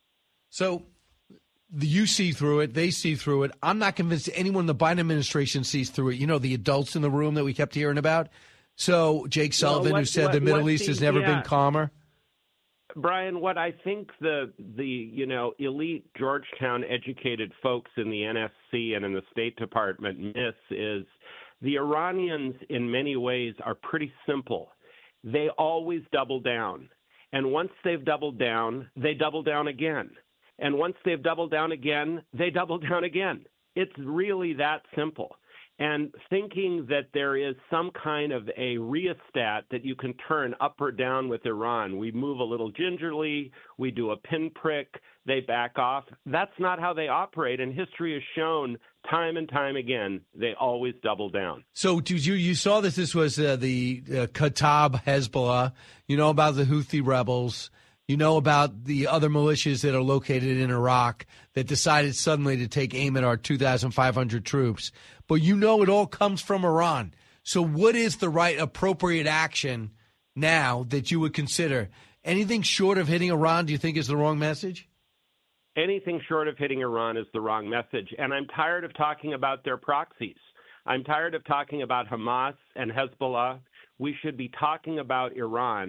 So you see through it. They see through it. I'm not convinced anyone in the Biden administration sees through it. You know, the adults in the room that we kept hearing about. So Jake Sullivan, well, what, who said what, the Middle what East seems, has never yeah. been calmer. Brian, what I think the the you know elite Georgetown educated folks in the N S C and in the State Department miss is the Iranians in many ways are pretty simple. They always double down. And once they've doubled down, they double down again. And once they've doubled down again, they double down again. It's really that simple. And thinking that there is some kind of a rheostat that you can turn up or down with Iran, we move a little gingerly, we do a pinprick, they back off. That's not how they operate. And history has shown time and time again, they always double down. So did you, you saw that this was uh, the uh, Kataib Hezbollah, you know about the Houthi rebels. You know about the other militias that are located in Iraq that decided suddenly to take aim at our two thousand five hundred troops. But you know it all comes from Iran. So what is the right appropriate action now that you would consider? Anything short of hitting Iran, do you think is the wrong message? Anything short of hitting Iran is the wrong message. And I'm tired of talking about their proxies. I'm tired of talking about Hamas and Hezbollah. We should be talking about Iran.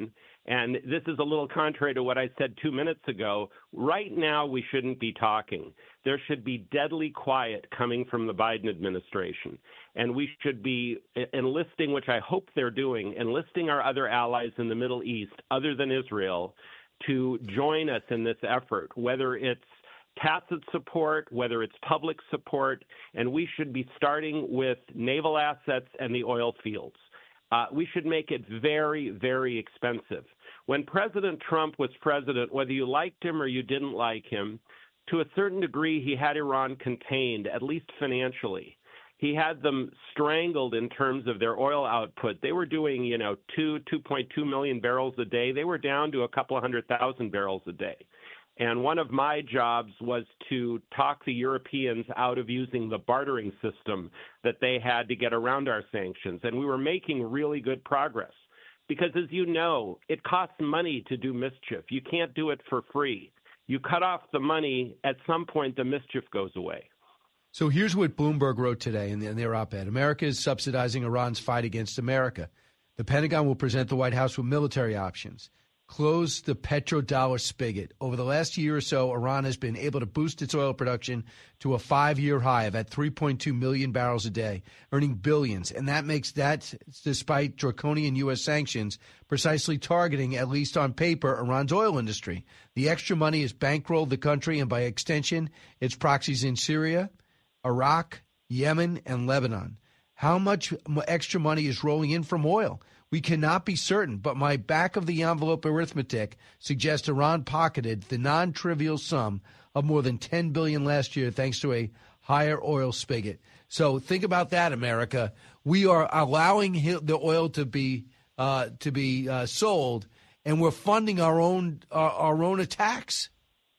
And this is a little contrary to what I said two minutes ago. Right now, we shouldn't be talking. There should be deadly quiet coming from the Biden administration. And we should be enlisting, which I hope they're doing, enlisting our other allies in the Middle East, other than Israel, to join us in this effort, whether it's tacit support, whether it's public support, and we should be starting with naval assets and the oil fields. Uh, we should make it very, very expensive. When President Trump was president, whether you liked him or you didn't like him, to a certain degree, he had Iran contained, at least financially. He had them strangled in terms of their oil output. They were doing, you know, two, two point two million barrels a day. They were down to a couple of hundred thousand barrels a day. And one of my jobs was to talk the Europeans out of using the bartering system that they had to get around our sanctions. And we were making really good progress because, as you know, it costs money to do mischief. You can't do it for free. You cut off the money, at some point the mischief goes away. So here's what Bloomberg wrote today in their op-ed. America is subsidizing Iran's fight against America. The Pentagon will present the White House with military options. Close the petrodollar spigot. Over the last year or so, Iran has been able to boost its oil production to a five-year high of at three point two million barrels a day, earning billions. And that makes that, despite draconian U S sanctions, precisely targeting, at least on paper, Iran's oil industry. The extra money has bankrolled the country and, by extension, its proxies in Syria, Iraq, Yemen, and Lebanon. How much extra money is rolling in from oil? We cannot be certain, but my back-of-the-envelope arithmetic suggests Iran pocketed the non-trivial sum of more than ten billion dollars last year thanks to a higher oil spigot. So think about that, America. We are allowing the oil to be uh, to be uh, sold, and we're funding our own our, our own attacks.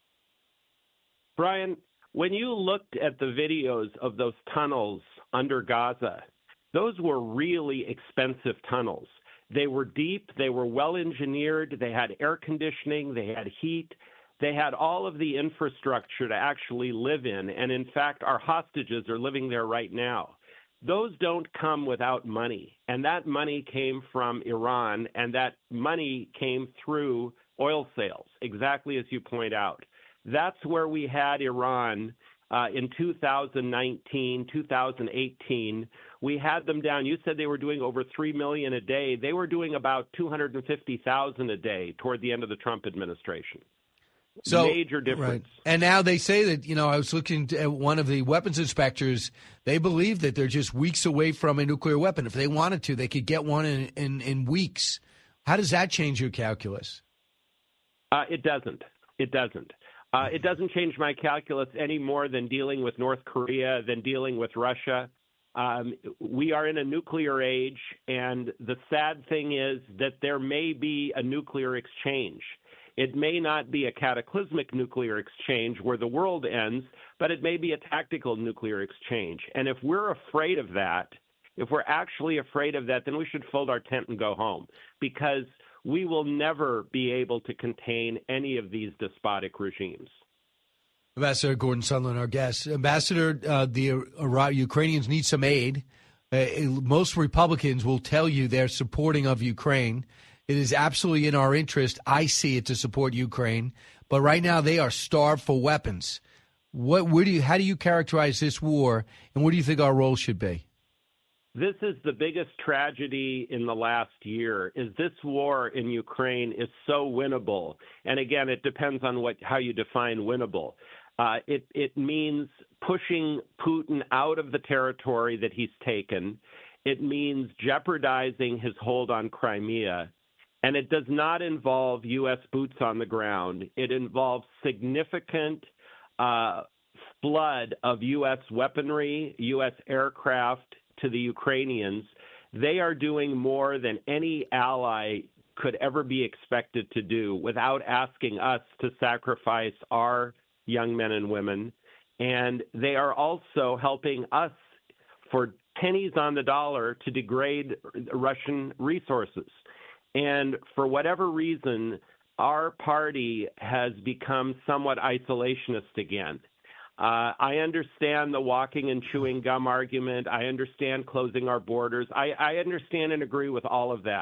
Brian, when you looked at the videos of those tunnels under Gaza, those were really expensive tunnels. They were deep, they were well engineered, they had air conditioning, they had heat, they had all of the infrastructure to actually live in. And in fact, our hostages are living there right now. Those don't come without money. And that money came from Iran, and that money came through oil sales, exactly as you point out. That's where we had Iran uh, in two thousand nineteen, two thousand eighteen. We had them down. You said they were doing over three million a day. They were doing about two hundred fifty thousand a day toward the end of the Trump administration. So, major difference. Right. And now they say that, you know, I was looking at one of the weapons inspectors. They believe that they're just weeks away from a nuclear weapon. If they wanted to, they could get one in, in, in weeks. How does that change your calculus? Uh, it doesn't. It doesn't. Uh, it doesn't change my calculus any more than dealing with North Korea, than dealing with Russia. Um, we are in a nuclear age, and the sad thing is that there may be a nuclear exchange. It may not be a cataclysmic nuclear exchange where the world ends, but it may be a tactical nuclear exchange. And if we're afraid of that, if we're actually afraid of that, then we should fold our tent and go home, because we will never be able to contain any of these despotic regimes. Ambassador Gordon Sondland, our guest. Ambassador, uh, the uh, Ukrainians need some aid. Uh, most Republicans will tell you they're supporting of Ukraine. It is absolutely in our interest, I see it, to support Ukraine. But right now they are starved for weapons. What, where do you, how do you characterize this war, and what do you think our role should be? This is the biggest tragedy in the last year, is this war in Ukraine is so winnable. And again, it depends on what how you define winnable. Uh, it, it means pushing Putin out of the territory that he's taken. It means jeopardizing his hold on Crimea. And it does not involve U S boots on the ground. It involves significant uh, flood of U S weaponry, U S aircraft to the Ukrainians. They are doing more than any ally could ever be expected to do without asking us to sacrifice our young men and women. And they are also helping us for pennies on the dollar to degrade Russian resources. And for whatever reason, our party has become somewhat isolationist again. Uh, I understand the walking and chewing gum argument. I understand closing our borders. I, I understand and agree with all of that.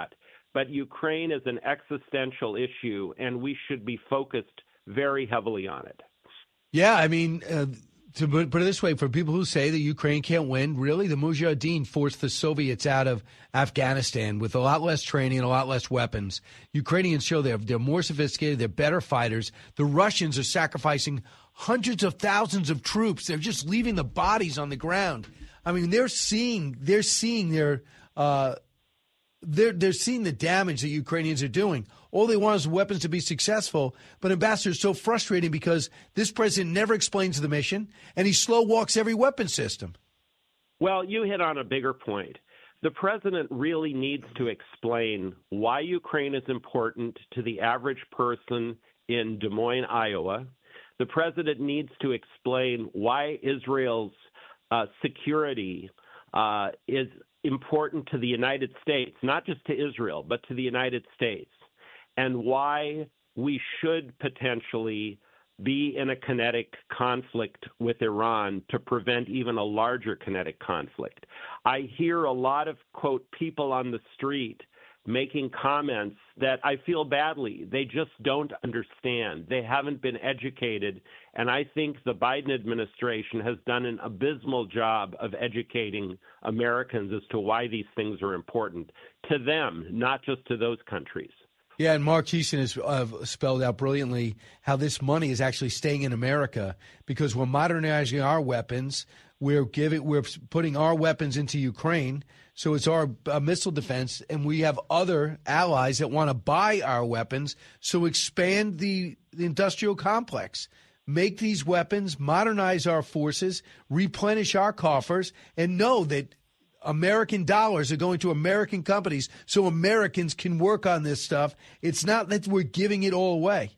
but Ukraine is an existential issue, and we should be focused very heavily on it. Yeah, I mean, uh, to put, put it this way, for people who say that Ukraine can't win, really, the Mujahideen forced the Soviets out of Afghanistan with a lot less training and a lot less weapons. Ukrainians show they're, they're more sophisticated, they're better fighters. The Russians are sacrificing hundreds of thousands of troops. They're just leaving the bodies on the ground. I mean, they're seeing they're seeing their uh, they're they're seeing the damage that Ukrainians are doing. All they want is weapons to be successful. But, Ambassador, it's so frustrating because this president never explains the mission, and he slow walks every weapon system. Well, you hit on a bigger point. The president really needs to explain why Ukraine is important to the average person in Des Moines, Iowa. The president needs to explain why Israel's uh, security uh, is important to the United States, not just to Israel, but to the United States, and why we should potentially be in a kinetic conflict with Iran to prevent even a larger kinetic conflict. I hear a lot of, quote, people on the street making comments that I feel badly. They just don't understand. They haven't been educated, and I think the Biden administration has done an abysmal job of educating Americans as to why these things are important to them, not just to those countries. Yeah, and Mark Keeson has uh, spelled out brilliantly how this money is actually staying in America because we're modernizing our weapons. We're giving, we're putting our weapons into Ukraine, so it's our uh, missile defense, and we have other allies that want to buy our weapons. So expand the, the industrial complex, make these weapons, modernize our forces, replenish our coffers, and know that American dollars are going to American companies so Americans can work on this stuff. It's not that we're giving it all away.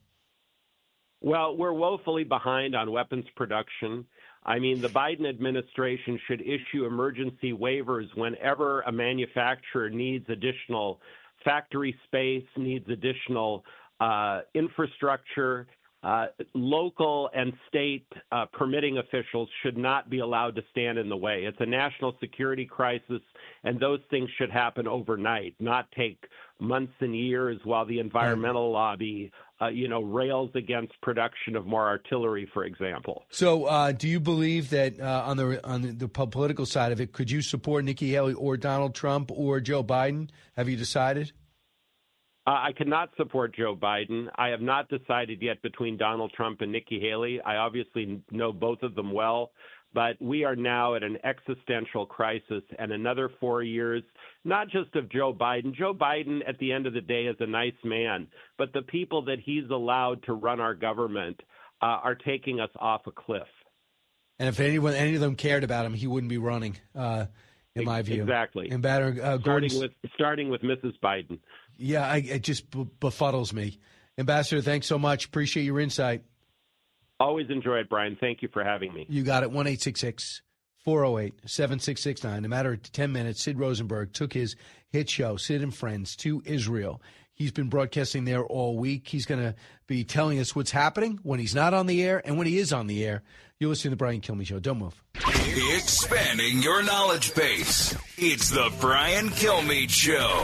Well, we're woefully behind on weapons production. I mean, the Biden administration should issue emergency waivers whenever a manufacturer needs additional factory space, needs additional uh, infrastructure. Uh, local and state uh, permitting officials should not be allowed to stand in the way. It's a national security crisis, and those things should happen overnight, not take months and years while the environmental lobby, uh, you know, rails against production of more artillery, for example. So, uh, do you believe that uh, on the on the, the political side of it, could you support Nikki Haley or Donald Trump or Joe Biden? Have you decided? Uh, I cannot support Joe Biden. I have not decided yet between Donald Trump and Nikki Haley. I obviously know both of them well, but we are now at an existential crisis, and another four years, not just of Joe Biden. Joe Biden, at the end of the day, is a nice man, but the people that he's allowed to run our government uh, are taking us off a cliff. And if anyone, any of them cared about him, he wouldn't be running, uh, in my view. Exactly. And better, uh, starting with starting with Missus Biden. Yeah, I, it just b- befuddles me. Ambassador, thanks so much. Appreciate your insight. Always enjoy it, Brian. Thank you for having me. You got it. one eight six six, four oh eight, seven six six nine. In a matter of ten minutes, Sid Rosenberg took his hit show, Sid and Friends, to Israel. He's been broadcasting there all week. He's going to be telling us what's happening when he's not on the air and when he is on the air. You're listening to the Brian Kilmeade Show. Don't move. Expanding your knowledge base. It's the Brian Kilmeade Show.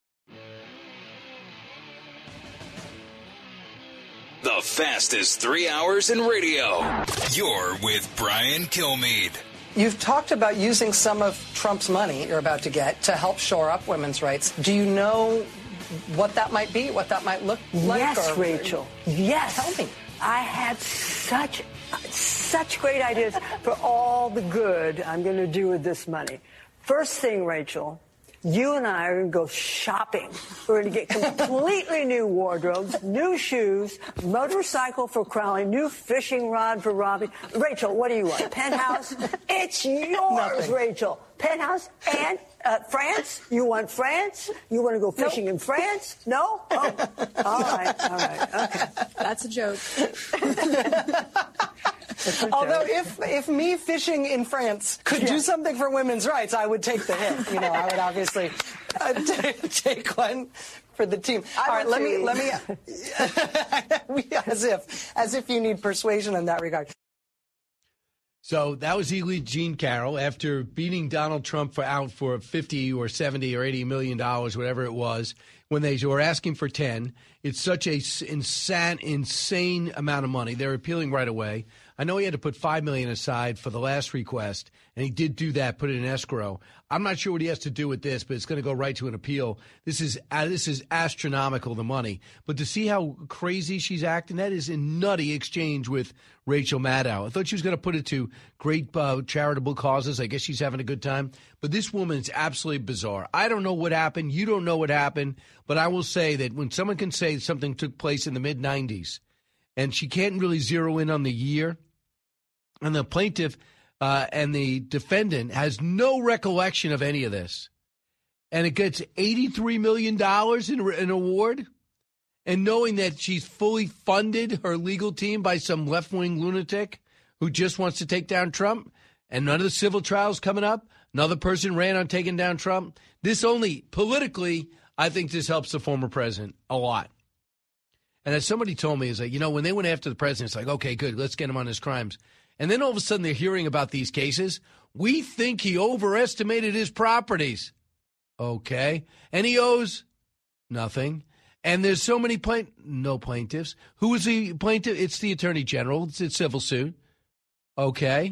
The fastest three hours in radio. You're with Brian Kilmeade. You've talked about using some of Trump's money you're about to get to help shore up women's rights. Do you know what that might be, what that might look like? Yes, or, Rachel. Yes. Tell me. I had such, such great ideas for all the good I'm going to do with this money. First thing, Rachel, you and I are going to go shopping. We're going to get completely new wardrobes, new shoes, motorcycle for Crowley, new fishing rod for Robbie. Rachel, what do you want? Penthouse? It's yours, Nothing. Rachel. Penthouse and uh, France? You want France? You want to go fishing nope. in France? No? Oh, all right, all right, okay. That's a joke. Although if if me fishing in France could yeah. do something for women's rights, I would take the hit. You know, I would obviously uh, t- take one for the team. I All right, let me let me as if as if you need persuasion in that regard. So that was Ely Jean Carroll after beating Donald Trump for out for fifty or seventy or eighty million dollars, whatever it was, when they were asking for ten. It's such a insane, insane amount of money. They're appealing right away. I know he had to put five million dollars aside for the last request, and he did do that, put it in escrow. I'm not sure what he has to do with this, but it's going to go right to an appeal. This is uh, this is astronomical, the money. But to see how crazy she's acting, that is a nutty exchange with Rachel Maddow. I thought she was going to put it to great uh, charitable causes. I guess she's having a good time. But this woman is absolutely bizarre. I don't know what happened. You don't know what happened. But I will say that when someone can say something took place in the mid nineties, and she can't really zero in on the year, and the plaintiff uh, and the defendant has no recollection of any of this, and it gets eighty-three million dollars in an award, and knowing that she's fully funded her legal team by some left-wing lunatic who just wants to take down Trump, and none of the civil trials coming up, another person ran on taking down Trump. This only, politically, I think this helps the former president a lot. And as somebody told me, is like, you know, when they went after the president, it's like, okay, good, let's get him on his crimes. And then all of a sudden they're hearing about these cases. We think he overestimated his properties. Okay. And he owes nothing. And there's so many plaint, no plaintiffs. Who is the plaintiff? It's the attorney general. It's a civil suit. Okay.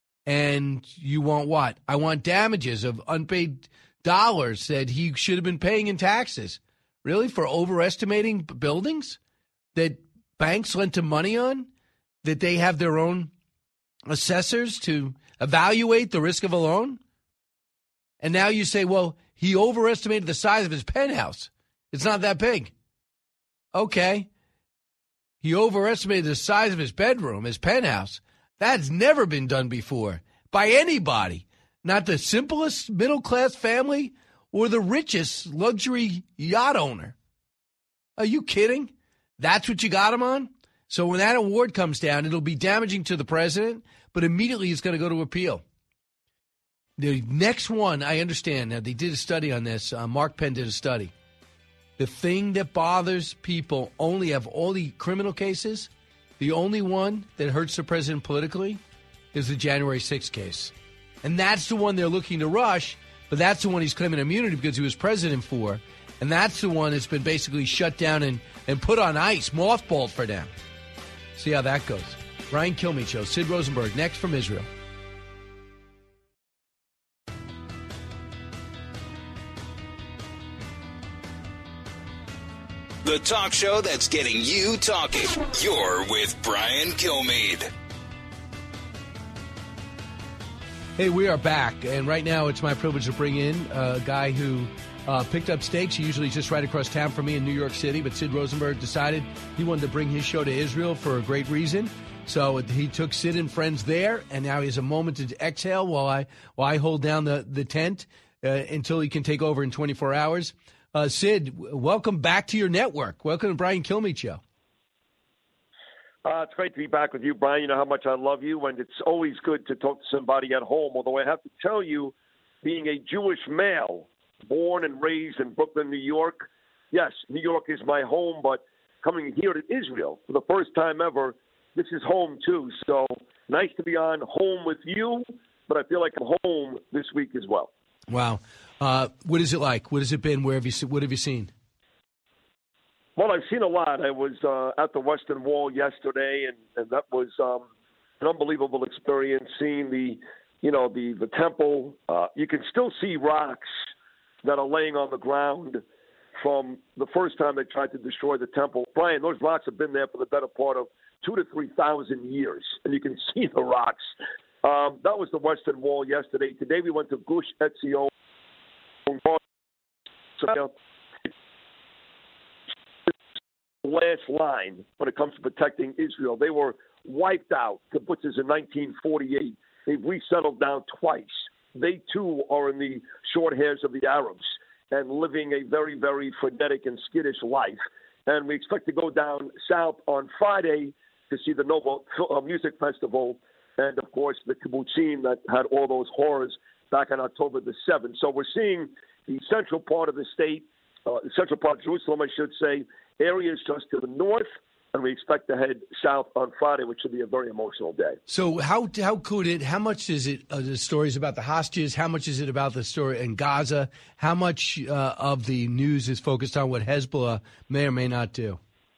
And you want what? I want damages of unpaid dollars that he should have been paying in taxes. Really? For overestimating buildings that banks lent him money on? That they have their own assessors to evaluate the risk of a loan? And now you say, well, he overestimated the size of his penthouse. It's not that big. Okay. He overestimated the size of his bedroom, his penthouse. That's never been done before by anybody. Not the simplest middle-class family or the richest luxury yacht owner. Are you kidding? That's what you got him on? So when that award comes down, it'll be damaging to the president, but immediately it's going to go to appeal. The next one, I understand. Now, they did a study on this. Uh, Mark Penn did a study. The thing that bothers people only of all the criminal cases, the only one that hurts the president politically is the January sixth case. And that's the one they're looking to rush, but that's the one he's claiming immunity because he was president for. And that's the one that's been basically shut down and, and put on ice, mothballed for now. See how that goes. Brian Kilmeade Show, Sid Rosenberg, next from Israel. The talk show that's getting you talking. You're with Brian Kilmeade. Hey, we are back, and right now it's my privilege to bring in a guy who uh, picked up stakes. He usually is just right across town from me in New York City, but Sid Rosenberg decided he wanted to bring his show to Israel for a great reason. So he took Sid and friends there, and now he has a moment to exhale while I while I hold down the, the tent uh, until he can take over in twenty-four hours. Uh, Sid, welcome back to your network. Welcome to Brian Kilmeade Show. Uh, it's great to be back with you, Brian. You know how much I love you, and it's always good to talk to somebody at home. Although I have to tell you, being a Jewish male, born and raised in Brooklyn, New York, yes, New York is my home, but coming here to Israel for the first time ever, this is home too. So nice to be on home with you, but I feel like I'm home this week as well. Wow. Uh, what is it like? What has it been? Where have you, what have you seen? Well, I've seen a lot. I was uh, at the Western Wall yesterday, and, and that was um, an unbelievable experience. Seeing the, you know, the the temple. Uh, you can still see rocks that are laying on the ground from the first time they tried to destroy the temple. Brian, those rocks have been there for the better part of two to three thousand years, and you can see the rocks. Um, that was the Western Wall yesterday. Today we went to Gush Etzion. So, last line when it comes to protecting Israel. They were wiped out, kibbutzes, in nineteen forty-eight. They've resettled down twice. They, too, are in the short hairs of the Arabs and living a very, very frenetic and skittish life. And we expect to go down south on Friday to see the Nova Music Festival and, of course, the kibbutzim that had all those horrors back on October the seventh. So we're seeing the central part of the state, uh, the central part of Jerusalem, I should say, areas just to the north and we expect to head south on Friday, which should be a very emotional day. So how how could it, how much is it, uh, the stories about the hostages, how much is it about the story in Gaza, how much uh, of the news is focused on what Hezbollah may or may not do?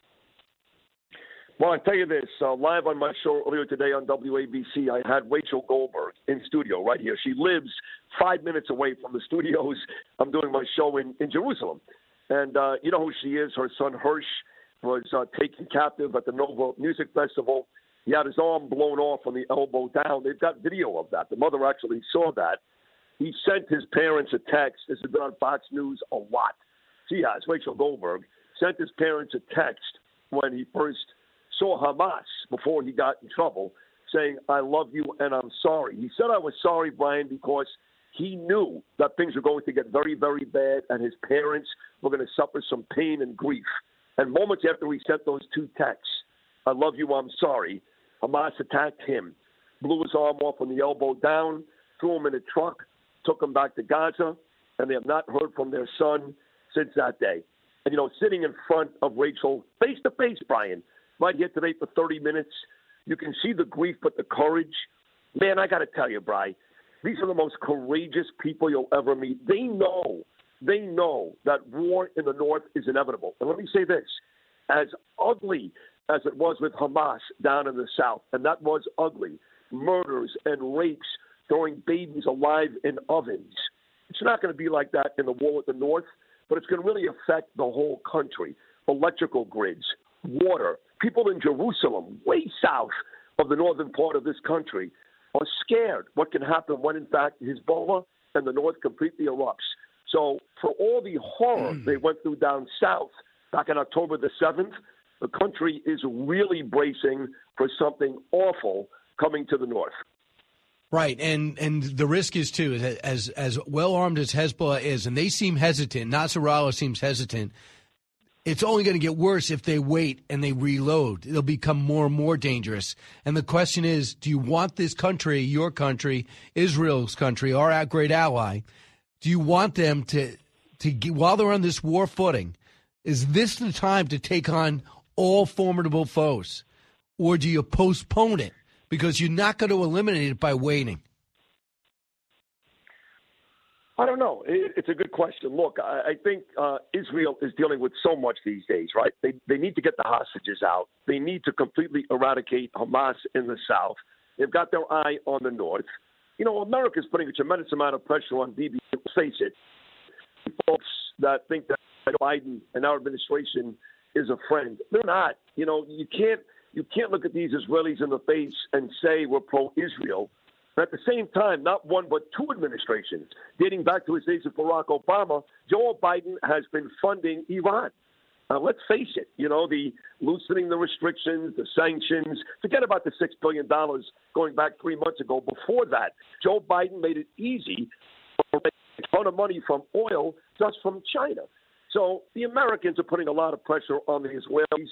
Well, I'll tell you this, uh, live on my show earlier today on W A B C, I had Rachel Goldberg in studio right here. She lives five minutes away from the studios. I'm doing my show in, in Jerusalem. And uh, you know who she is. Her son Hirsch was uh, taken captive at the Nova Music Festival. He had his arm blown off from the elbow down. They've got video of that. The mother actually saw that. He sent his parents a text. This has been on Fox News a lot. She has, Rachel Goldberg, sent his parents a text when he first saw Hamas before he got in trouble, saying, I love you and I'm sorry. He said I was sorry, Brian, because he knew that things were going to get very, very bad and his parents were going to suffer some pain and grief. And moments after he sent those two texts, I love you, I'm sorry, Hamas attacked him, blew his arm off from the elbow down, threw him in a truck, took him back to Gaza, and they have not heard from their son since that day. And, you know, sitting in front of Rachel face-to-face, Brian, right here today for thirty minutes, you can see the grief but the courage. Man, I got to tell you, Brian, these are the most courageous people you'll ever meet. They know They know that war in the North is inevitable. And let me say this, as ugly as it was with Hamas down in the South, and that was ugly, murders and rapes, throwing babies alive in ovens, it's not going to be like that in the war with the North, but it's going to really affect the whole country. Electrical grids, water. People in Jerusalem, way south of the northern part of this country, are scared what can happen when, in fact, Hezbollah and the North completely erupts. So for all the horror mm. they went through down south back on October the seventh, the country is really bracing for something awful coming to the north. Right, and and the risk is, too, as as well-armed as Hezbollah is, and they seem hesitant, Nasrallah seems hesitant, it's only going to get worse if they wait and they reload. It'll become more and more dangerous. And the question is, do you want this country, your country, Israel's country, our great ally, do you want them to, to while they're on this war footing, is this the time to take on all formidable foes? Or do you postpone it because you're not going to eliminate it by waiting? I don't know. It's a good question. Look, I think uh, Israel is dealing with so much these days, right? They they need to get the hostages out. They need to completely eradicate Hamas in the south. They've got their eye on the north. You know, America's putting a tremendous amount of pressure on Bibi. Let's face it, folks that think that Biden and our administration is a friend, they're not. You know, you can't you can't look at these Israelis in the face and say we're pro-Israel. But at the same time, not one but two administrations, dating back to his days of Barack Obama, Joe Biden has been funding Iran. Uh, let's face it, you know, the loosening the restrictions, the sanctions, forget about the six billion dollars going back three months ago. Before that, Joe Biden made it easy to make a ton of money from oil just from China. So the Americans are putting a lot of pressure on the Israelis.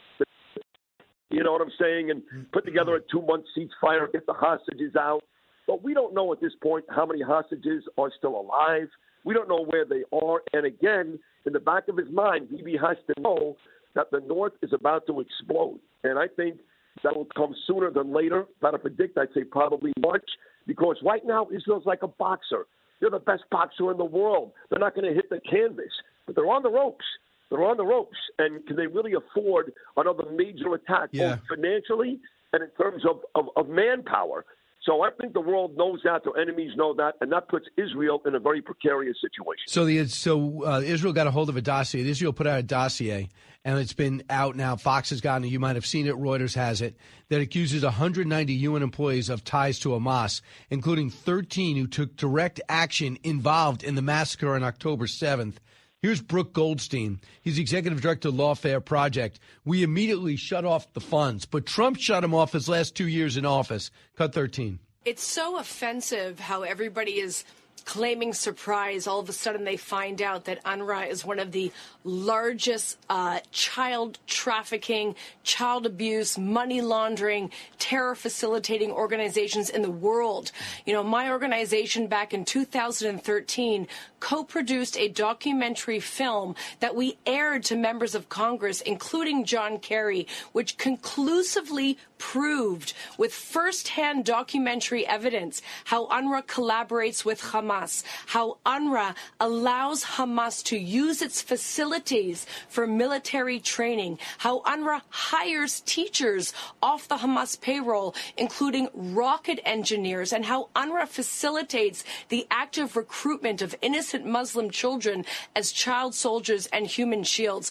You know what I'm saying? And put together a two-month ceasefire, get the hostages out. But we don't know at this point how many hostages are still alive. We don't know where they are. And again, in the back of his mind, Bibi has to know that the North is about to explode. And I think that will come sooner than later. If I had to predict, I'd say probably March, because right now Israel's like a boxer. They're the best boxer in the world. They're not going to hit the canvas, but they're on the ropes. They're on the ropes. And can they really afford another major attack, yeah. both financially and in terms of, of, of manpower? So I think the world knows that, their enemies know that, and that puts Israel in a very precarious situation. So the so uh, Israel got a hold of a dossier. Israel put out a dossier, and it's been out now. Fox has gotten it. You might have seen it. Reuters has it. That accuses one hundred ninety U N employees of ties to Hamas, including thirteen who took direct action involved in the massacre on October seventh. Here's Brooke Goldstein. He's executive director of Lawfare Project. We immediately shut off the funds, but Trump shut him off his last two years in office. Cut thirteen. It's so offensive how everybody is claiming surprise. All of a sudden, they find out that UNRWA is one of the largest uh, child trafficking, child abuse, money laundering, terror facilitating organizations in the world. You know, my organization back in two thousand thirteen co-produced a documentary film that we aired to members of Congress, including John Kerry, which conclusively proved with firsthand documentary evidence how UNRWA collaborates with Hamas, how UNRWA allows Hamas to use its facilities for military training, how UNRWA hires teachers off the Hamas payroll, including rocket engineers, and how UNRWA facilitates the active recruitment of innocent Muslim children as child soldiers and human shields.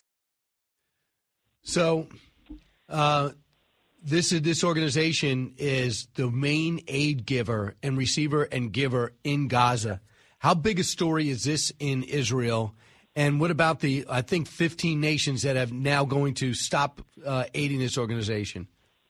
So, uh, This this organization is the main aid giver and receiver and giver in Gaza. How big a story is this in Israel? And what about the, I think, fifteen nations that have now going to stop uh, aiding this organization?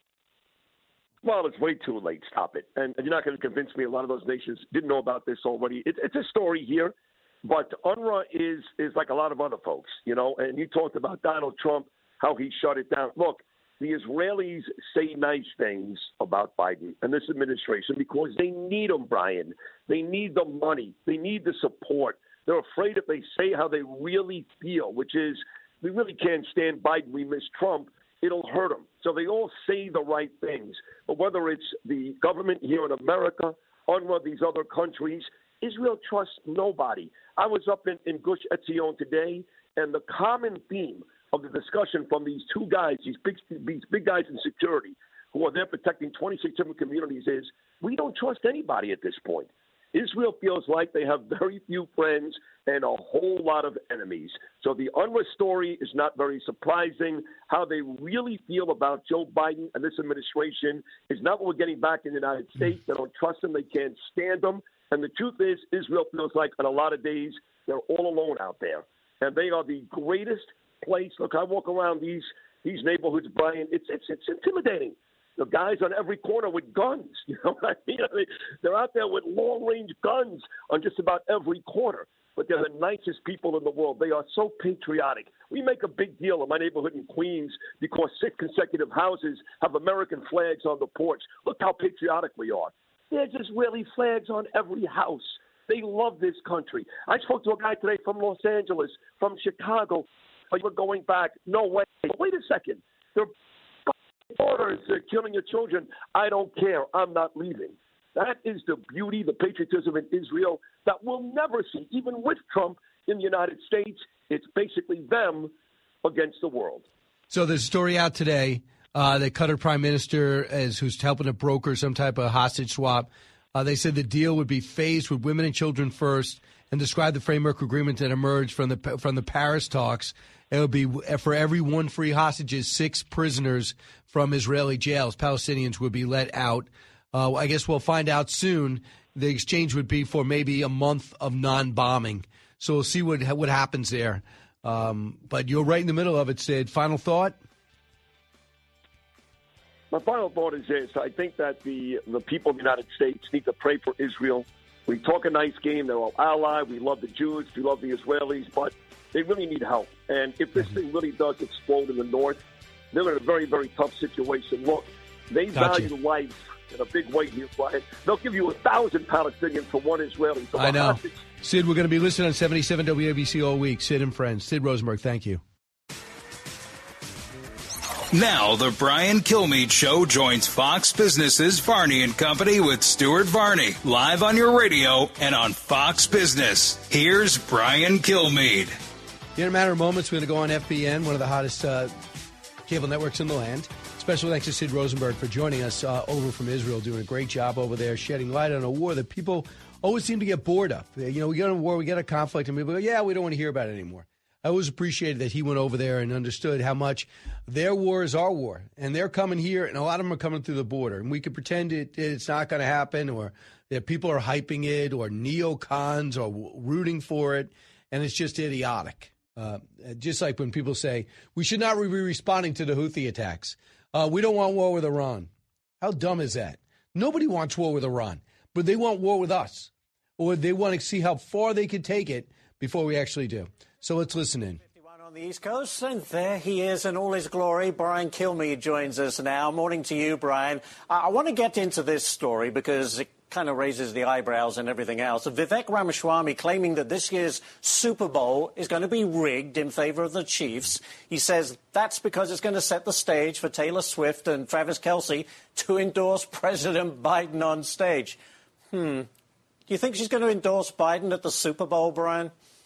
Well, it's way too late. Stop it. And you're not going to convince me a lot of those nations didn't know about this already. It, it's a story here, but UNRWA is is like a lot of other folks, you know, and you talked about Donald Trump, how he shut it down. Look, the Israelis say nice things about Biden and this administration because they need them, Brian. They need the money. They need the support. They're afraid if they say how they really feel, which is we really can't stand Biden, we miss Trump, it'll hurt them. So they all say the right things. But whether it's the government here in America, UNRWA, these other countries, Israel trusts nobody. I was up in, in Gush Etzion today, and the common theme of the discussion from these two guys, these big, these big guys in security, who are there protecting twenty-six different communities, is we don't trust anybody at this point. Israel feels like they have very few friends and a whole lot of enemies. So the UNRWA story is not very surprising. How they really feel about Joe Biden and this administration is not what we're getting back in the United States. They don't trust them. They can't stand them. And the truth is, Israel feels like on a lot of days they're all alone out there. And they are the greatest place. Look, I walk around these these neighborhoods, Brian. It's it's it's intimidating. The guys on every corner with guns. You know what I mean? I mean they're out there with long-range guns on just about every corner. But they're the nicest people in the world. They are so patriotic. We make a big deal in my neighborhood in Queens because six consecutive houses have American flags on the porch. Look how patriotic we are. There's Israeli flags on every house. They love this country. I spoke to a guy today from Los Angeles, from Chicago. Oh, you were going back. No way. But wait a second. They're orders. They're killing your children. I don't care. I'm not leaving. That is the beauty, the patriotism in Israel that we'll never see, even with Trump in the United States. It's basically them against the world. So there's a story out today uh, that Qatar Prime Minister is who's helping to broker some type of hostage swap. Uh, they said the deal would be phased with women and children first, and described the framework agreement that emerged from the from the Paris talks. It would be for every one free hostages, six prisoners from Israeli jails, Palestinians, would be let out. Uh, I guess we'll find out soon. The exchange would be for maybe a month of non-bombing. So we'll see what what happens there. Um, but you're right in the middle of it, Sid. Final thought? My final thought is this. I think that the, the people of the United States need to pray for Israel. We talk a nice game. They're our ally. We love the Jews. We love the Israelis. But they really need help. And if this thing really does explode in the north, they're in a very, very tough situation. Look, they Gotcha. value life in a big way here, Brian. They'll give you a thousand Palestinians for one Israeli. So I know. hostage- Sid, we're going to be listening on seventy-seven W A B C all week. Sid and friends. Sid Rosenberg, thank you. Now the Brian Kilmeade Show joins Fox Business's Varney and Company with Stuart Varney, live on your radio and on Fox Business. Here's Brian Kilmeade. In a matter of moments, we're going to go on F B N, one of the hottest uh, cable networks in the land. Special thanks to Sid Rosenberg for joining us uh, over from Israel, doing a great job over there, shedding light on a war that people always seem to get bored of. You know, we get a war, we get a conflict, and people go, yeah, we don't want to hear about it anymore. I always appreciated that he went over there and understood how much their war is our war. And they're coming here, and a lot of them are coming through the border. And we could pretend it, it's not going to happen, or that people are hyping it, or neocons are rooting for it, and it's just idiotic. Uh, just like when people say, we should not be responding to the Houthi attacks. Uh, we don't want war with Iran. How dumb is that? Nobody wants war with Iran, but they want war with us. or they want to see how far they can take it before we actually do. So let's listen in. On the East Coast, and there he is in all his glory. Brian Kilmeade joins us now. Morning to you, Brian. Uh, I want to get into this story because it kind of raises the eyebrows and everything else. Vivek Ramaswamy claiming that this year's Super Bowl is going to be rigged in favor of the Chiefs. He says that's because it's going to set the stage for Taylor Swift and Travis Kelce to endorse President Biden on stage. Hmm. Do you think she's going to endorse Biden at the Super Bowl, Brian?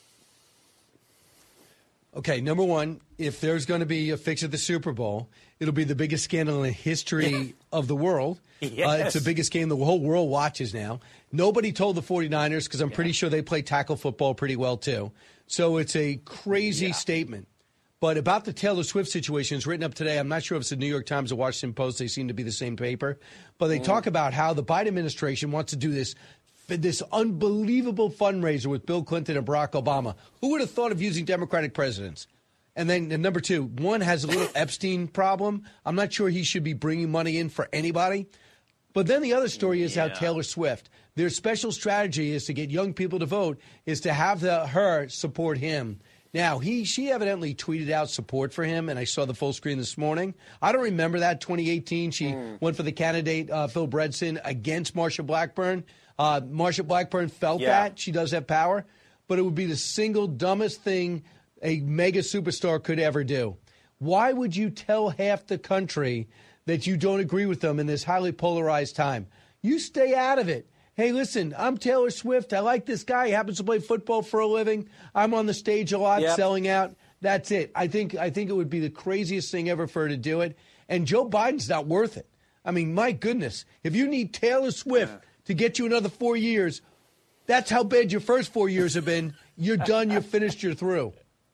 Okay, number one, if there's going to be a fix at the Super Bowl, it'll be the biggest scandal in the history of the world. Yes. Uh, it's the biggest game the whole world watches now. Nobody told the 49ers because I'm pretty sure they play tackle football pretty well, too. So it's a crazy yeah. statement. But about the Taylor Swift situation, it's written up today. I'm not sure if it's the New York Times or Washington Post. They seem to be the same paper. But they mm. talk about how the Biden administration wants to do this this unbelievable fundraiser with Bill Clinton and Barack Obama. Who would have thought of using Democratic presidents? And then and number two, one has a little Epstein problem. I'm not sure he should be bringing money in for anybody. But then the other story is yeah. how Taylor Swift, their special strategy is to get young people to vote, is to have the, her support him. Now, he she evidently tweeted out support for him, and I saw the full screen this morning. I don't remember that. twenty eighteen, she mm. went for the candidate, uh, Phil Bredesen, against Marsha Blackburn. Uh, Marsha Blackburn felt yeah. that. She does have power. But it would be the single dumbest thing a mega superstar could ever do. Why would you tell half the country that you don't agree with them in this highly polarized time? You stay out of it. Hey, listen, I'm Taylor Swift. I like this guy. He happens to play football for a living. I'm on the stage a lot, yep. selling out. That's it. I think I think it would be the craziest thing ever for her to do it. And Joe Biden's not worth it. I mean, my goodness. If you need Taylor Swift yeah. to get you another four years, that's how bad your first four years have been. You're done. You're finished. You're through.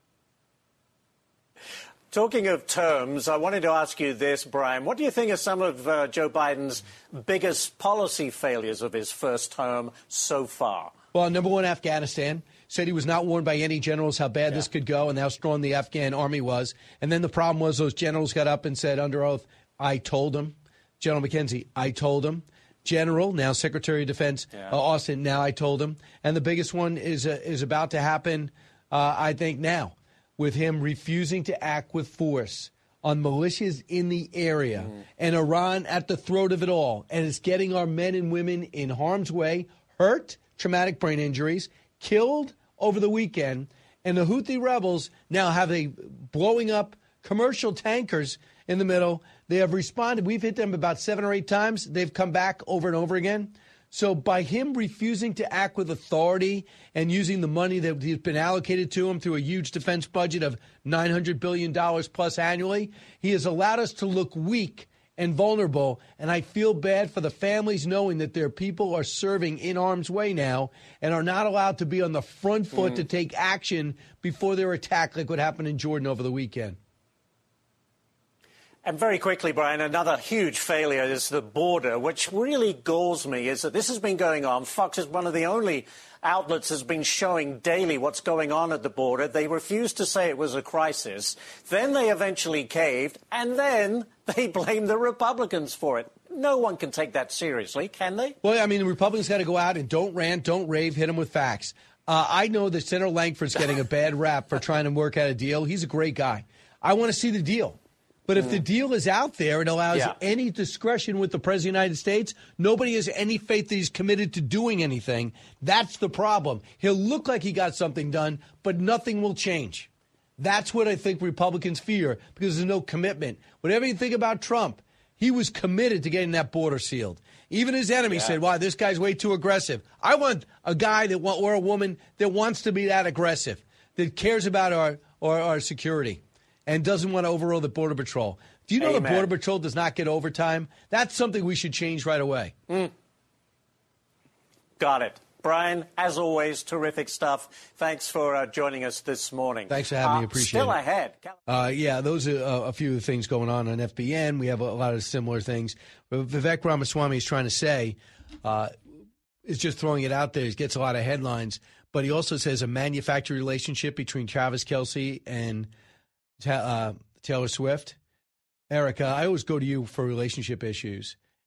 Talking of terms, I wanted to ask you this, Brian. What do you think are some of uh, Joe Biden's biggest policy failures of his first term so far? Well, number one, Afghanistan. Said he was not warned by any generals how bad yeah. this could go and how strong the Afghan army was. And then the problem was those generals got up and said under oath, I told him. General McKenzie, I told him. General, now Secretary of Defense, yeah. uh, Austin, now I told him. And the biggest one is uh, is about to happen, uh, I think, now, with him refusing to act with force on militias in the area mm. and Iran at the throat of it all. And it's getting our men and women in harm's way, hurt, traumatic brain injuries, killed over the weekend. And the Houthi rebels now have a blowing up commercial tankers in the middle. They have responded. We've hit them about seven or eight times. They've come back over and over again. So by him refusing to act with authority and using the money that has been allocated to him through a huge defense budget of nine hundred billion dollars plus annually, he has allowed us to look weak and vulnerable. And I feel bad for the families knowing that their people are serving in harm's way now and are not allowed to be on the front foot mm. to take action before they're attacked like what happened in Jordan over the weekend. And very quickly, Brian, another huge failure is the border, which really galls me, is that this has been going on. Fox is one of the only outlets that's been showing daily what's going on at the border. They refused to say it was a crisis. Then they eventually caved, and then they blamed the Republicans for it. No one can take that seriously, can they? Well, I mean, the Republicans got to go out and don't rant, don't rave, hit them with facts. Uh, I know that Senator Langford's getting a bad rap for trying to work out a deal. He's a great guy. I want to see the deal. But if mm. the deal is out there and allows yeah. any discretion with the President of the United States, nobody has any faith that he's committed to doing anything. That's the problem. He'll look like he got something done, but nothing will change. That's what I think Republicans fear, because there's no commitment. Whatever you think about Trump, he was committed to getting that border sealed. Even his enemies yeah. said, wow, this guy's way too aggressive. I want a guy that want, or a woman that wants to be that aggressive, that cares about our, our, our security. And doesn't want to overrule the Border Patrol. Do you know Amen. the Border Patrol does not get overtime? That's something we should change right away. Mm. Got it. Brian, as always, terrific stuff. Thanks for uh, joining us this morning. Thanks for having uh, me. Appreciate still it. Still ahead. Uh, yeah, those are uh, a few of the things going on on F B N. We have a, a lot of similar things. But Vivek Ramaswamy is trying to say, uh, is just throwing it out there. He gets a lot of headlines. But he also says a manufactured relationship between Travis Kelce and Uh, Taylor Swift. Erica, I always go to you for relationship issues.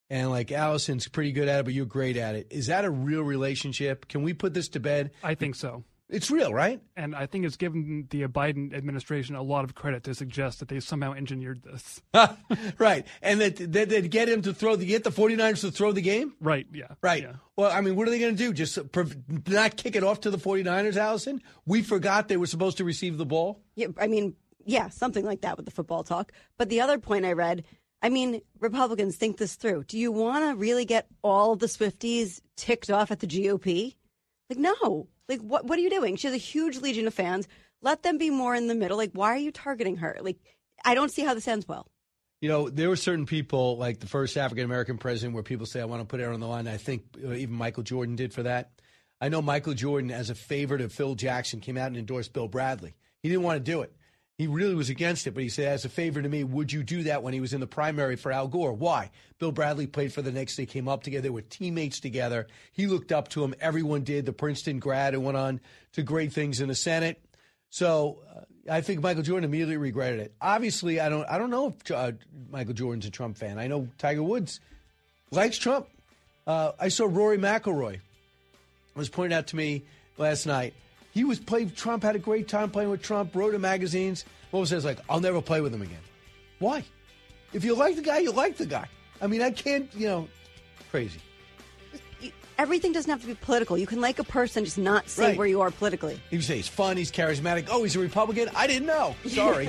and like Allison's pretty good at it, but you're great at it. Is that a real relationship? Can we put this to bed? I think so. It's real, right? And I think it's given the Biden administration a lot of credit to suggest that they somehow engineered this. Right. And that that they'd get him to throw the get the 49ers to throw the game? Right, yeah. Right. Yeah. Well, I mean, what are they going to do? Just prov- not kick it off to the 49ers, Allison? We forgot they were supposed to receive the ball? Yeah, I mean, yeah, something like that with the football talk. But the other point I read, I mean, Republicans, think this through. Do you want to really get all of the Swifties ticked off at the G O P? Like, no. Like, what what are you doing? She has a huge legion of fans. Let them be more in the middle. Like, why are you targeting her? Like, I don't see how this ends well. You know, there were certain people, like the first African-American president, where people say, I want to put it on the line. I think even Michael Jordan did for that. I know Michael Jordan, as a favor to Phil Jackson, came out and endorsed Bill Bradley. He didn't want to do it. He really was against it, but he said, as a favor to me, would you do that when he was in the primary for Al Gore? Why? Bill Bradley played for the Knicks. They came up together. They were teammates together. He looked up to him. Everyone did. The Princeton grad who went on to great things in the Senate. So uh, I think Michael Jordan immediately regretted it. Obviously, I don't I don't know if uh, Michael Jordan's a Trump fan. I know Tiger Woods likes Trump. Uh, I saw Rory McIlroy. It was pointed out to me last night. He was played Trump, had a great time playing with Trump, wrote in magazines. What was it? Like, I'll never play with him again. Why? If you like the guy, you like the guy. I mean, I can't, you know, crazy. Everything doesn't have to be political. You can like a person, just not say Right. where you are politically. You say he's fun, he's charismatic. Oh, he's a Republican? I didn't know. Sorry.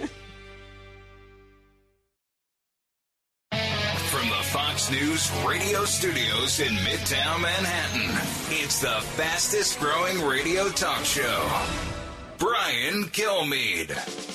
From the Fox News radio studios in Midtown Manhattan, it's the fastest growing radio talk show. Brian Kilmeade.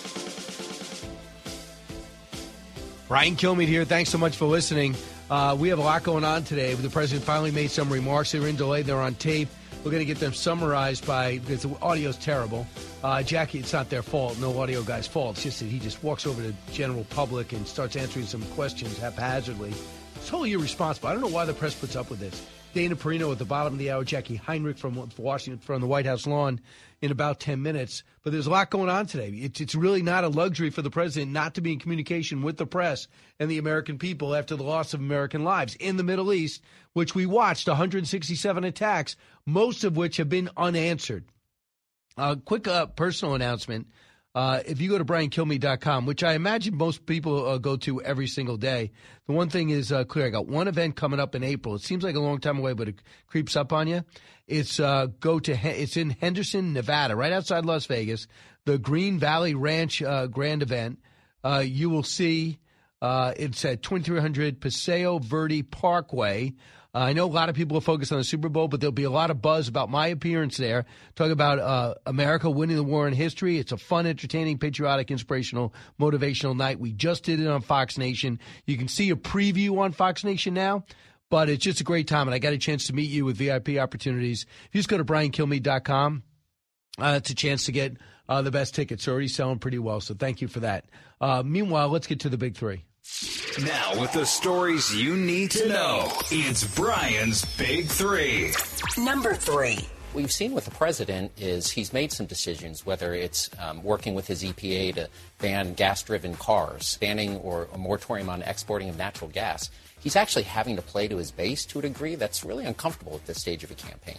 Brian Kilmeade here. Thanks so much for listening. Uh, we have a lot going on today. The president finally made some remarks. They were in delay. They're on tape. We're going to get them summarized by, because the audio's terrible. Uh, Jackie, it's not their fault. No audio guy's fault. It's just that he just walks over to the general public and starts answering some questions haphazardly. It's totally irresponsible. I don't know why the press puts up with this. Dana Perino at the bottom of the hour, Jackie Heinrich from Washington, from the White House lawn in about ten minutes. But there's a lot going on today. It's, it's really not a luxury for the president not to be in communication with the press and the American people after the loss of American lives in the Middle East, which we watched one hundred sixty-seven attacks, most of which have been unanswered. A uh, quick uh, personal announcement. Uh, if you go to brian kilmeade dot com, which I imagine most people uh, go to every single day, the one thing is uh, clear. I got one event coming up in April. It seems like a long time away, but it creeps up on you. It's uh, go to it's in Henderson, Nevada, right outside Las Vegas, the Green Valley Ranch uh, Grand Event. Uh, you will see uh, it's at twenty-three hundred Paseo Verde Parkway. Uh, I know a lot of people are focused on the Super Bowl, but there'll be a lot of buzz about my appearance there. Talk about uh, America winning the war in history. It's a fun, entertaining, patriotic, inspirational, motivational night. We just did it on Fox Nation. You can see a preview on Fox Nation now, but it's just a great time, and I got a chance to meet you with V I P opportunities. If you just go to brian kilmeade dot com, uh, it's a chance to get uh, the best tickets. They're already selling pretty well, so thank you for that. Uh, meanwhile, let's get to the big three. Now, with the stories you need to know, it's Brian's Big Three. Number three. What you've seen with the president is he's made some decisions, whether it's um, working with his E P A to ban gas-driven cars, banning or a moratorium on exporting of natural gas. He's actually having to play to his base to a degree that's really uncomfortable at this stage of a campaign.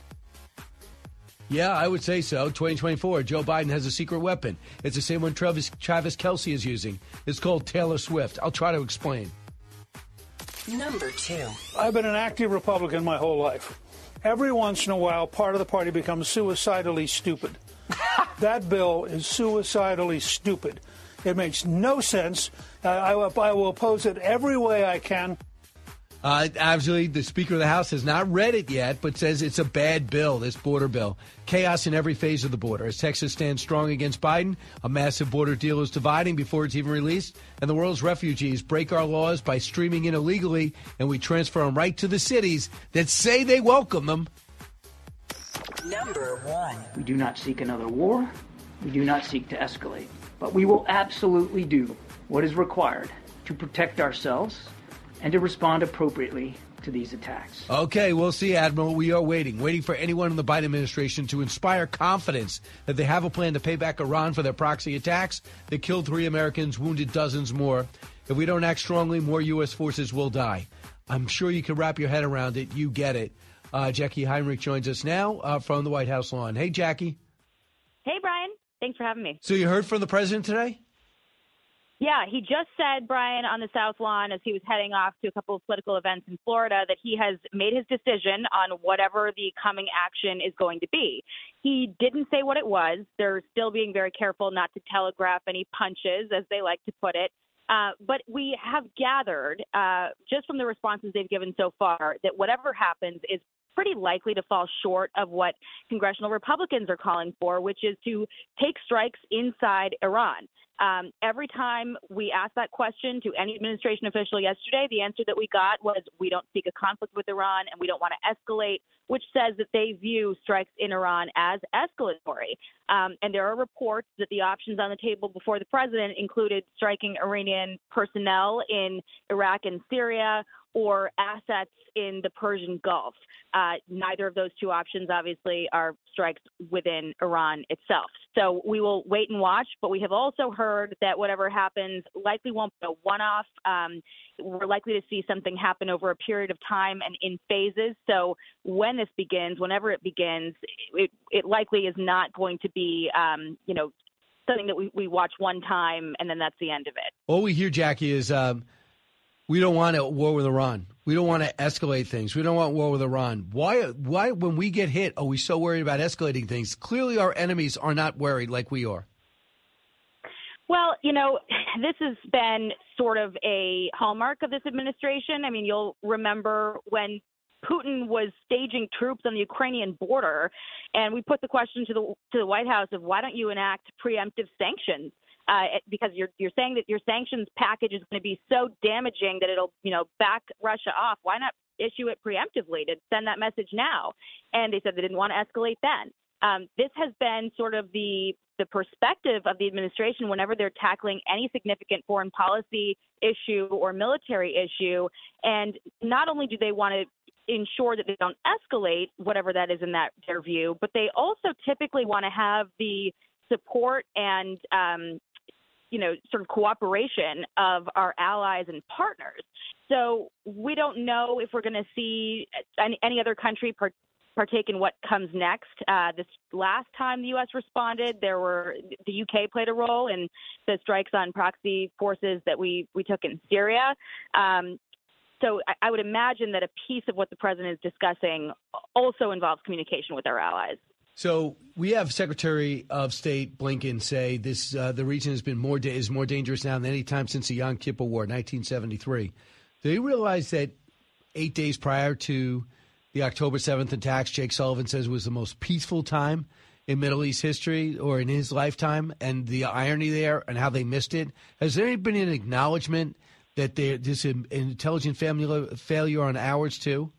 Yeah, I would say so. twenty twenty-four, Joe Biden has a secret weapon. It's the same one Travis, Travis Kelce is using. It's called Taylor Swift. I'll try to explain. Number two. I've been an active Republican my whole life. Every once in a while, part of the party becomes suicidally stupid. That bill is suicidally stupid. It makes no sense. Uh, I, I will oppose it every way I can. Uh, absolutely, the Speaker of the House has not read it yet, but says it's a bad bill, this border bill. Chaos in every phase of the border. As Texas stands strong against Biden, a massive border deal is dividing before it's even released, and the world's refugees break our laws by streaming in illegally, and we transfer them right to the cities that say they welcome them. Number one. We do not seek another war. We do not seek to escalate. But we will absolutely do what is required to protect ourselves and to respond appropriately to these attacks. Okay, we'll see, Admiral. We are waiting, waiting for anyone in the Biden administration to inspire confidence that they have a plan to pay back Iran for their proxy attacks that killed three Americans, wounded dozens more. If we don't act strongly, more U S forces will die. I'm sure you can wrap your head around it. You get it. Uh, Jackie Heinrich joins us now uh, from the White House lawn. Hey, Jackie. Hey, Brian. Thanks for having me. So you heard from the president today? Yeah, he just said, Brian, on the South Lawn as he was heading off to a couple of political events in Florida, that he has made his decision on whatever the coming action is going to be. He didn't say what it was. They're still being very careful not to telegraph any punches, as they like to put it. Uh, but we have gathered, uh, just from the responses they've given so far, that whatever happens is pretty likely to fall short of what congressional Republicans are calling for, which is to take strikes inside Iran. Um, every time we asked that question to any administration official yesterday, the answer that we got was we don't seek a conflict with Iran and we don't want to escalate, which says that they view strikes in Iran as escalatory. Um, and there are reports that the options on the table before the president included striking Iranian personnel in Iraq and Syria or assets in the Persian Gulf. Uh, neither of those two options, obviously, are strikes within Iran itself. So we will wait and watch, but we have also heard that whatever happens likely won't be a one-off. Um, we're likely to see something happen over a period of time and in phases. So when this begins, whenever it begins, it, it likely is not going to be, um, you know, something that we, we watch one time and then that's the end of it. All we hear, Jackie, is um, we don't want a war with Iran. We don't want to escalate things. We don't want war with Iran. Why, why, when we get hit, are we so worried about escalating things? Clearly, our enemies are not worried like we are. Well, you know, this has been sort of a hallmark of this administration. I mean, you'll remember when Putin was staging troops on the Ukrainian border, and we put the question to the to the White House of why don't you enact preemptive sanctions? Uh, because you're you're saying that your sanctions package is going to be so damaging that it'll, you know, back Russia off. Why not issue it preemptively to send that message now? And they said they didn't want to escalate then. Um, this has been sort of the the perspective of the administration whenever they're tackling any significant foreign policy issue or military issue. And not only do they want to ensure that they don't escalate whatever that is in that their view, but they also typically want to have the support and um, you know, sort of cooperation of our allies and partners. So we don't know if we're going to see any, any other country part, partake in what comes next. Uh, this last time the U S responded, there were the U K played a role in the strikes on proxy forces that we, we took in Syria. Um, so I, I would imagine that a piece of what the president is discussing also involves communication with our allies. So we have Secretary of State Blinken say this: uh, the region has been more da- is more dangerous now than any time since the Yom Kippur War, nineteen seventy-three. Do you realize that eight days prior to the October seventh attacks, Jake Sullivan says was the most peaceful time in Middle East history or in his lifetime, and the irony there and how they missed it? Has there been an acknowledgement that there, there's an intelligent family failure on ours too?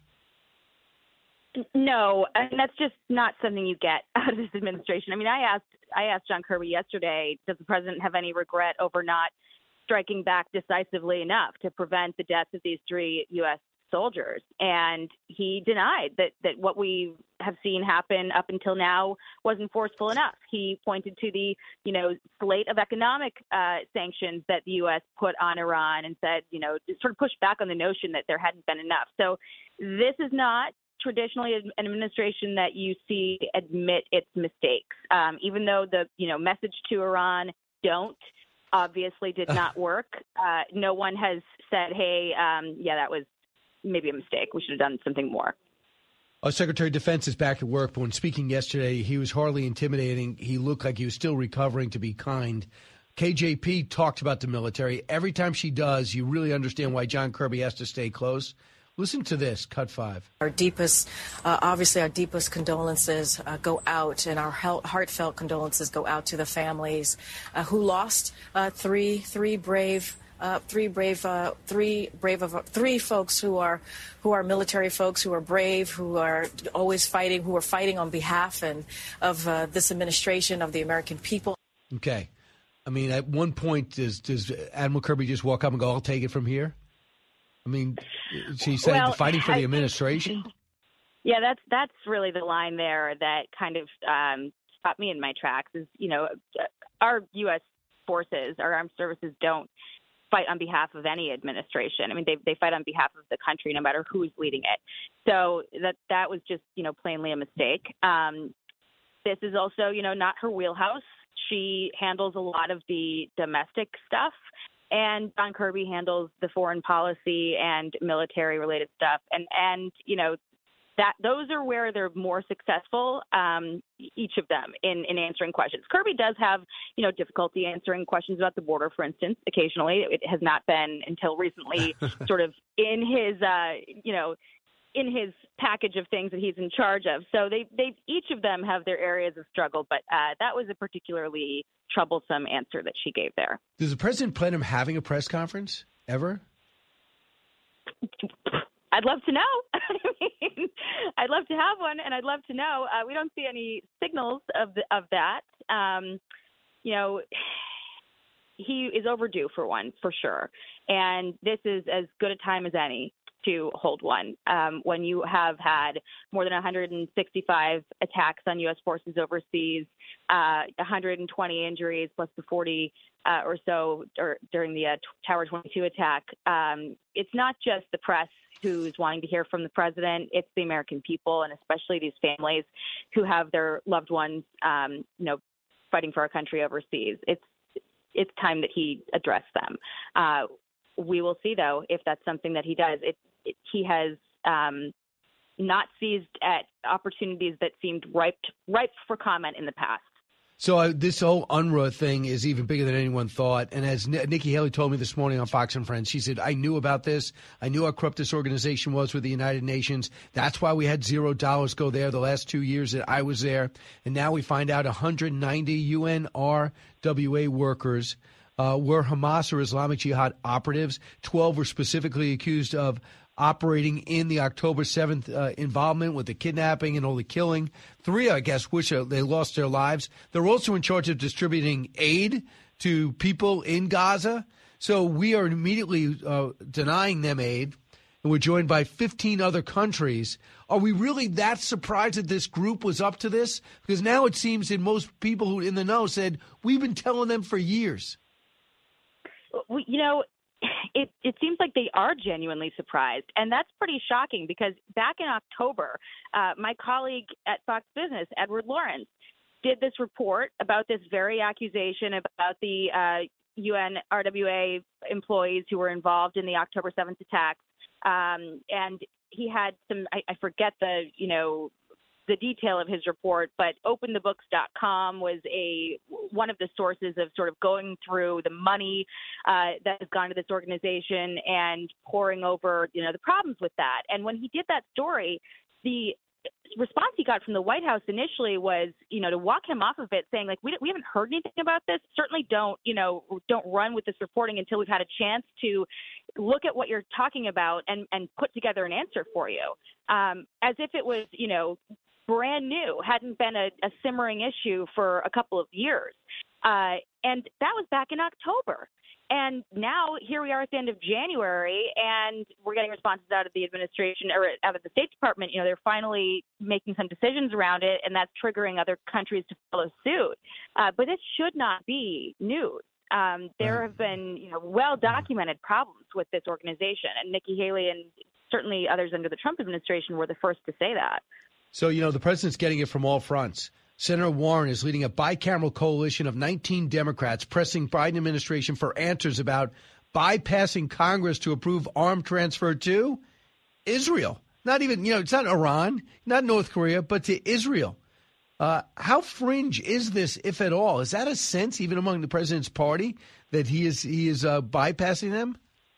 No, and that's just not something you get out of this administration. I mean, I asked I asked John Kirby yesterday, does the president have any regret over not striking back decisively enough to prevent the deaths of these three U S soldiers? And he denied that, that what we have seen happen up until now wasn't forceful enough. He pointed to the, you know, slate of economic uh, sanctions that the U S put on Iran and said, you know, sort of pushed back on the notion that there hadn't been enough. So this is not traditionally an administration that you see admit its mistakes, um, even though the, you know, message to Iran, don't, obviously did not work. Uh, no one has said, hey, um, yeah, that was maybe a mistake. We should have done something more. Our Secretary of Defense is back at work, but when speaking yesterday, he was hardly intimidating. He looked like he was still recovering, to be kind. K J P talked about the military. Every time she does, you really understand why John Kirby has to stay close. Listen to this, cut five. Our deepest, uh, obviously, our deepest condolences uh, go out, and our heartfelt condolences go out to the families uh, who lost uh, three, three brave, uh, three brave, uh, three brave, of, three folks who are, who are military folks, who are brave, who are always fighting, who are fighting on behalf and of uh, this administration, of the American people. Okay, I mean, at one point, does does Admiral Kirby just walk up and go, "I'll take it from here"? I mean, she said well, fighting for the I administration. Think, yeah, that's that's really the line there that kind of um, stopped me in my tracks. Is, you know, our U S forces, our armed services, don't fight on behalf of any administration. I mean, they they fight on behalf of the country, no matter who's leading it. So that that was just, you know, plainly a mistake. Um, this is also, you know, not her wheelhouse. She handles a lot of the domestic stuff, and John Kirby handles the foreign policy and military-related stuff. And and you know, that those are where they're more successful, um, each of them, in, in answering questions. Kirby does have, you know, difficulty answering questions about the border, for instance, occasionally. It has not been until recently sort of in his, uh, you know, in his package of things that he's in charge of. So they, they each of them have their areas of struggle, but uh, that was a particularly troublesome answer that she gave there. Does the president plan on having a press conference ever? I'd love to know. I mean, I'd love to have one, and I'd love to know. Uh, we don't see any signals of the, of that. Um, you know, he is overdue for one, for sure. And this is as good a time as any to hold one. Um, when you have had more than one hundred sixty-five attacks on U S forces overseas, uh, one hundred twenty injuries plus the forty uh, or so or during the uh, Tower twenty-two attack, um, it's not just the press who's wanting to hear from the president. It's the American people, and especially these families who have their loved ones, um, you know, fighting for our country overseas. It's it's time that he address them. Uh, we will see, though, if that's something that he does. It, it, he has um, not seized at opportunities that seemed ripe ripe for comment in the past. So uh, this whole U N R W A thing is even bigger than anyone thought. And as N- Nikki Haley told me this morning on Fox and Friends, she said, I knew about this. I knew how corrupt this organization was with the United Nations. That's why we had zero dollars go there the last two years that I was there. And now we find out one hundred ninety U N R W A workers uh, were Hamas or Islamic Jihad operatives. twelve were specifically accused of operating in the October seventh uh, involvement with the kidnapping and all the killing. Three, I guess, wish uh, they lost their lives. They're also in charge of distributing aid to people in Gaza. So we are immediately uh, denying them aid, and we're joined by fifteen other countries. Are we really that surprised that this group was up to this? Because now it seems that most people who in the know said, we've been telling them for years. We, you know, It, it seems like they are genuinely surprised, and that's pretty shocking because back in October, uh, my colleague at Fox Business, Edward Lawrence, did this report about this very accusation about the uh, U N R W A employees who were involved in the October seventh attacks, um, and he had some, I, I forget the, you know, the detail of his report, but open the books dot com was a one of the sources of sort of going through the money uh, that has gone to this organization and pouring over, you know, the problems with that. And when he did that story, the response he got from the White House initially was, you know, to walk him off of it, saying, like, we, we haven't heard anything about this. Certainly don't, you know, don't run with this reporting until we've had a chance to look at what you're talking about and, and put together an answer for you, um, as if it was, you know, brand new, hadn't been a, a simmering issue for a couple of years. Uh, and that was back in October. And now here we are at the end of January, and we're getting responses out of the administration or out of the State Department. You know, they're finally making some decisions around it, and that's triggering other countries to follow suit. Uh, but this should not be news. Um, there have been, you know, well-documented problems with this organization, and Nikki Haley and certainly others under the Trump administration were the first to say that. So, you know, the president's getting it from all fronts. Senator Warren is leading a bicameral coalition of nineteen Democrats pressing Biden administration for answers about bypassing Congress to approve arm transfer to Israel. Not even, you know, it's not Iran, not North Korea, but to Israel. Uh, how fringe is this, if at all? Is that a sense, even among the president's party, that he is he is uh, bypassing them?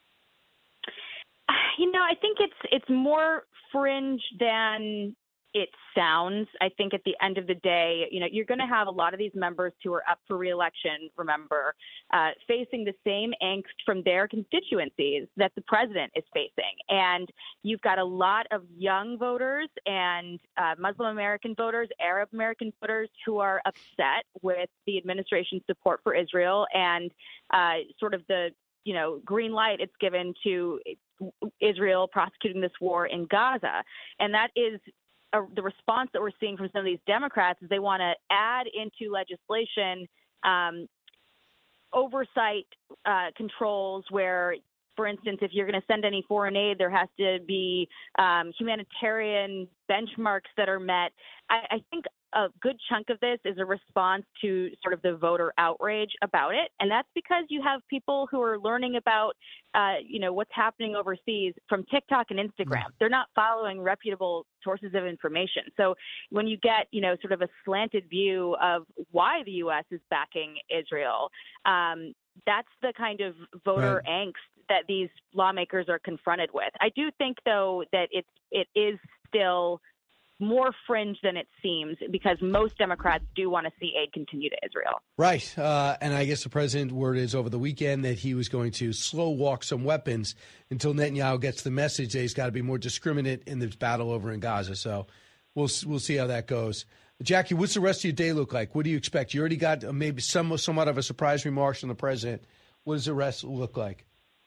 You know, I think it's it's more fringe than it sounds. I think at the end of the day, you know, you're going to have a lot of these members who are up for re-election, remember, uh, facing the same angst from their constituencies that the president is facing. And you've got a lot of young voters and uh, Muslim American voters, Arab American voters who are upset with the administration's support for Israel and uh, sort of the, you know, green light it's given to Israel prosecuting this war in Gaza. And that is the response that we're seeing from some of these Democrats is they want to add into legislation um, oversight uh, controls where, for instance, if you're going to send any foreign aid, there has to be um, humanitarian benchmarks that are met. I, I think a good chunk of this is a response to sort of the voter outrage about it. And that's because you have people who are learning about, uh, you know, what's happening overseas from TikTok and Instagram. They're not following reputable sources of information. So when you get, you know, sort of a slanted view of why the U S is backing Israel, um, that's the kind of voter Right. angst that these lawmakers are confronted with. I do think, though, that it's it is still more fringe than it seems because most Democrats do want to see aid continue to Israel. Right. Uh, and I guess the president word is over the weekend that he was going to slow walk some weapons until Netanyahu gets the message that he's got to be more discriminate in this battle over in Gaza. So we'll we'll see how that goes. Jackie, what's the rest of your day look like? What do you expect? You already got maybe some somewhat of a surprise remarks from the president. What does the rest look like?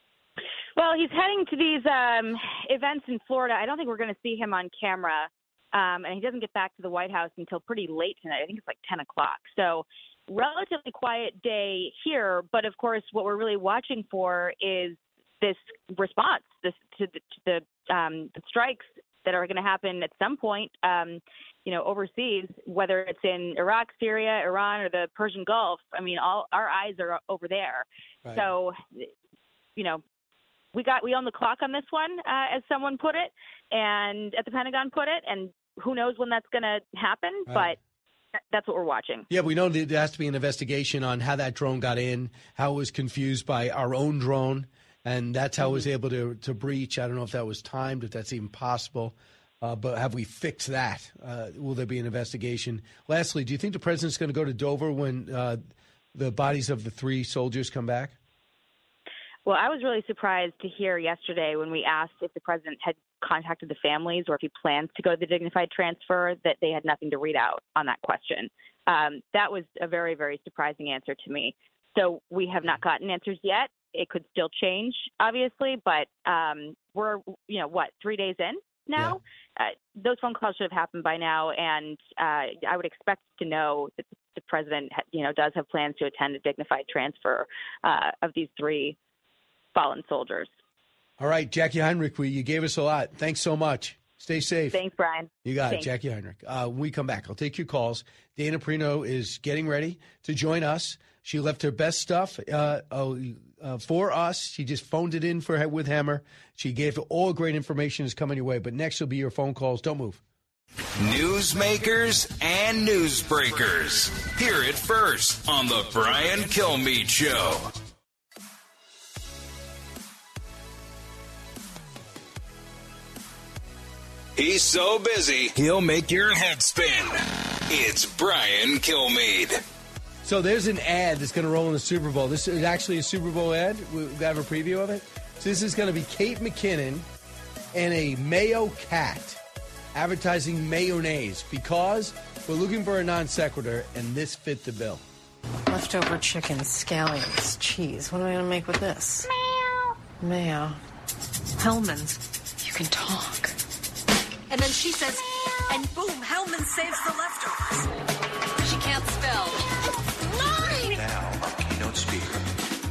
Well, he's heading to these um, events in Florida. I don't think we're going to see him on camera. Um, and he doesn't get back to the White House until pretty late tonight. I think it's like ten o'clock. So relatively quiet day here. But, of course, what we're really watching for is this response this, to the, to the, um, the strikes that are going to happen at some point, um, you know, overseas, whether it's in Iraq, Syria, Iran, or the Persian Gulf. I mean, all our eyes are over there. Right. So, you know, we got we own the clock on this one, uh, as someone put it, and at the Pentagon put it, and who knows when that's going to happen, Right. but that's what we're watching. Yeah, we know there has to be an investigation on how that drone got in, how it was confused by our own drone, and that's how it was able to, to breach. I don't know if that was timed, if that's even possible, uh, but have we fixed that? Uh, will there be an investigation? Lastly, do you think the president's going to go to Dover when uh, the bodies of the three soldiers come back? Well, I was really surprised to hear yesterday when we asked if the president had contacted the families or if he plans to go to the dignified transfer that they had nothing to read out on that question. Um, that was a very, very surprising answer to me. So we have not gotten answers yet. It could still change, obviously, but um, we're, you know, what, three days in now? Yeah. Uh, those phone calls should have happened by now, and uh, I would expect to know that the president, you know, does have plans to attend a dignified transfer uh, of these three fallen soldiers. All right, Jackie Heinrich, we, you gave us a lot. Thanks so much. Stay safe. Thanks, Brian. You got Thanks. it, Jackie Heinrich. Uh, when we come back, I'll take your calls. Dana Perino is getting ready to join us. She left her best stuff uh, uh, for us. She just phoned it in for her with Hammer. She gave all great information is coming your way. But next will be your phone calls. Don't move. Newsmakers and newsbreakers. Hear it first on the Brian Kilmeade Show. He's so busy, he'll make your head spin. It's Brian Kilmeade. So there's an ad that's going to roll in the Super Bowl. This is actually a Super Bowl ad. We have a preview of it. So this is going to be Kate McKinnon and a Mayo cat advertising mayonnaise because we're looking for a non sequitur, and this fit the bill. Leftover chicken, scallions, cheese. What am I going to make with this? Mayo. Mayo. Hellman's. You can talk. And then she says, and boom, Hellman saves the leftovers. She can't spell. Mine! Now, keynote speaker.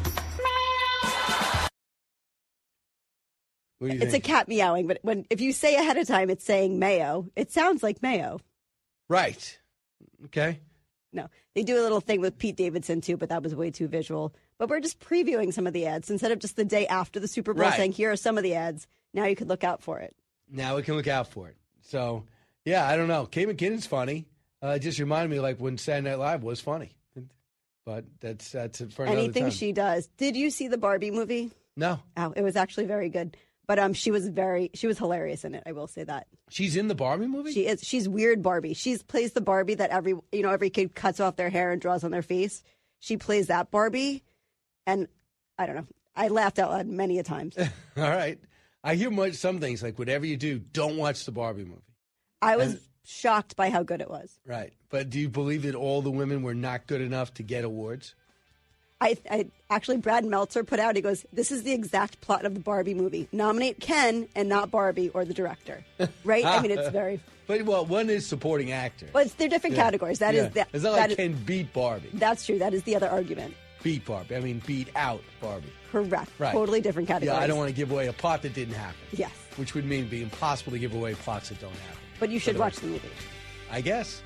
What do you It's think? a cat meowing, but when if you say ahead of time it's saying mayo, it sounds like mayo. Right. Okay. No, they do a little thing with Pete Davidson too, but that was way too visual. But we're just previewing some of the ads instead of just the day after the Super Bowl Right. saying, here are some of the ads. Now you could look out for it. Now we can look out for it. So, yeah, I don't know. Kate McKinnon's funny. Uh, it just reminded me like when Saturday Night Live was funny. But that's that's it for another Anything time. she does. Did you see the Barbie movie? No. Oh, it was actually very good. But um, she was very she was hilarious in it. I will say that. She's in the Barbie movie? She is. She's weird Barbie. She plays the Barbie that every you know every kid cuts off their hair and draws on their face. She plays that Barbie, and I don't know. I laughed out loud many a times. All right. I hear much some things like whatever you do, don't watch the Barbie movie. I was And- shocked by how good it was. Right. But do you believe that all the women were not good enough to get awards? I, I actually Brad Meltzer put out. He goes, "This is the exact plot of the Barbie movie. Nominate Ken and not Barbie or the director." Right? I mean, it's very. But well, one is supporting actor. Well, it's they're different Yeah. categories. That Yeah. is the, It's not that like is- Ken beat Barbie. That's true. That is the other argument. beat Barbie. I mean, beat out Barbie. Correct. Right. Totally different categories. Yeah, I don't want to give away a plot that didn't happen. Yes. Which would mean it'd be impossible to give away plots that don't happen. But you should watch the movie. I guess.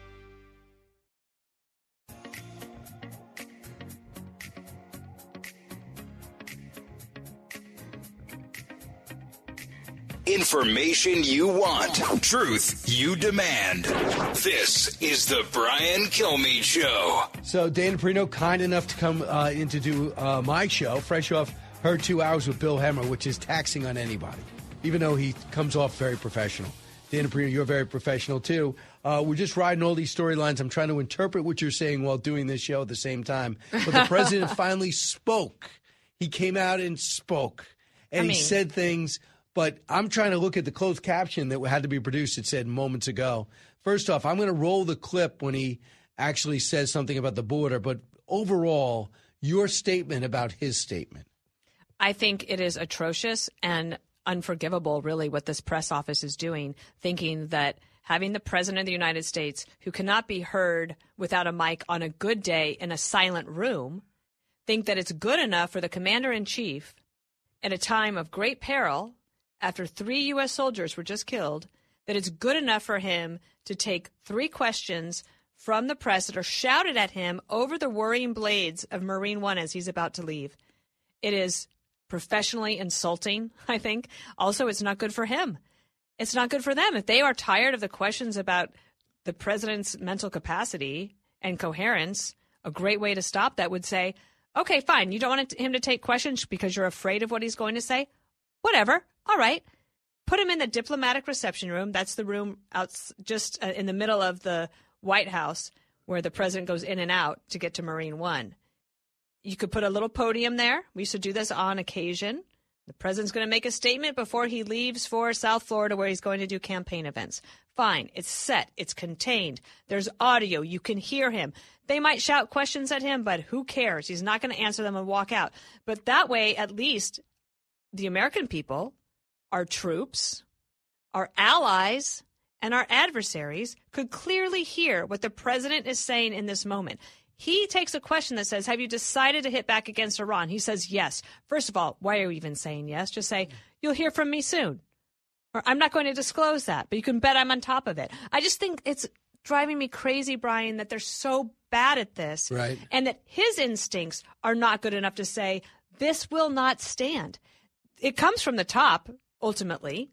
Information you want. Truth you demand. This is the Brian Kilmeade Show. So Dana Perino, kind enough to come uh, in to do uh, my show, fresh off her two hours with Bill Hemmer, which is taxing on anybody, even though he comes off very professional. Dana Perino, you're very professional, too. Uh, we're just riding all these storylines. I'm trying to interpret what you're saying while doing this show at the same time. But the president finally spoke. He came out and spoke. And I he mean, said things... But I'm trying to look at the closed caption that had to be produced. It said moments ago. First off, I'm going to roll the clip when he actually says something about the border. But overall, your statement about his statement. I think it is atrocious and unforgivable, really, what this press office is doing, thinking that having the president of the United States, who cannot be heard without a mic on a good day in a silent room, think that it's good enough for the commander-in-chief at a time of great peril, after three U S soldiers were just killed, that it's good enough for him to take three questions from the press that are shouted at him over the whirring blades of Marine One as he's about to leave. It is professionally insulting, I think. Also, it's not good for him. It's not good for them. If they are tired of the questions about the president's mental capacity and coherence, a great way to stop that would say, okay, fine, you don't want him to take questions because you're afraid of what he's going to say? Whatever. All right. Put him in the diplomatic reception room. That's the room out just uh, in the middle of the White House where the president goes in and out to get to Marine One. You could put a little podium there. We used to do this on occasion. The president's going to make a statement before he leaves for South Florida where he's going to do campaign events. Fine. It's set. It's contained. There's audio. You can hear him. They might shout questions at him, but who cares? He's not going to answer them and walk out. But that way, at least the American people, our troops, our allies, and our adversaries could clearly hear what the president is saying in this moment. He takes a question that says, have you decided to hit back against Iran? He says, yes. First of all, why are you even saying yes? Just say, you'll hear from me soon. Or I'm not going to disclose that, but you can bet I'm on top of it. I just think it's driving me crazy, Brian, that they're so bad at this. Right. And that his instincts are not good enough to say, this will not stand. It comes from the top, ultimately.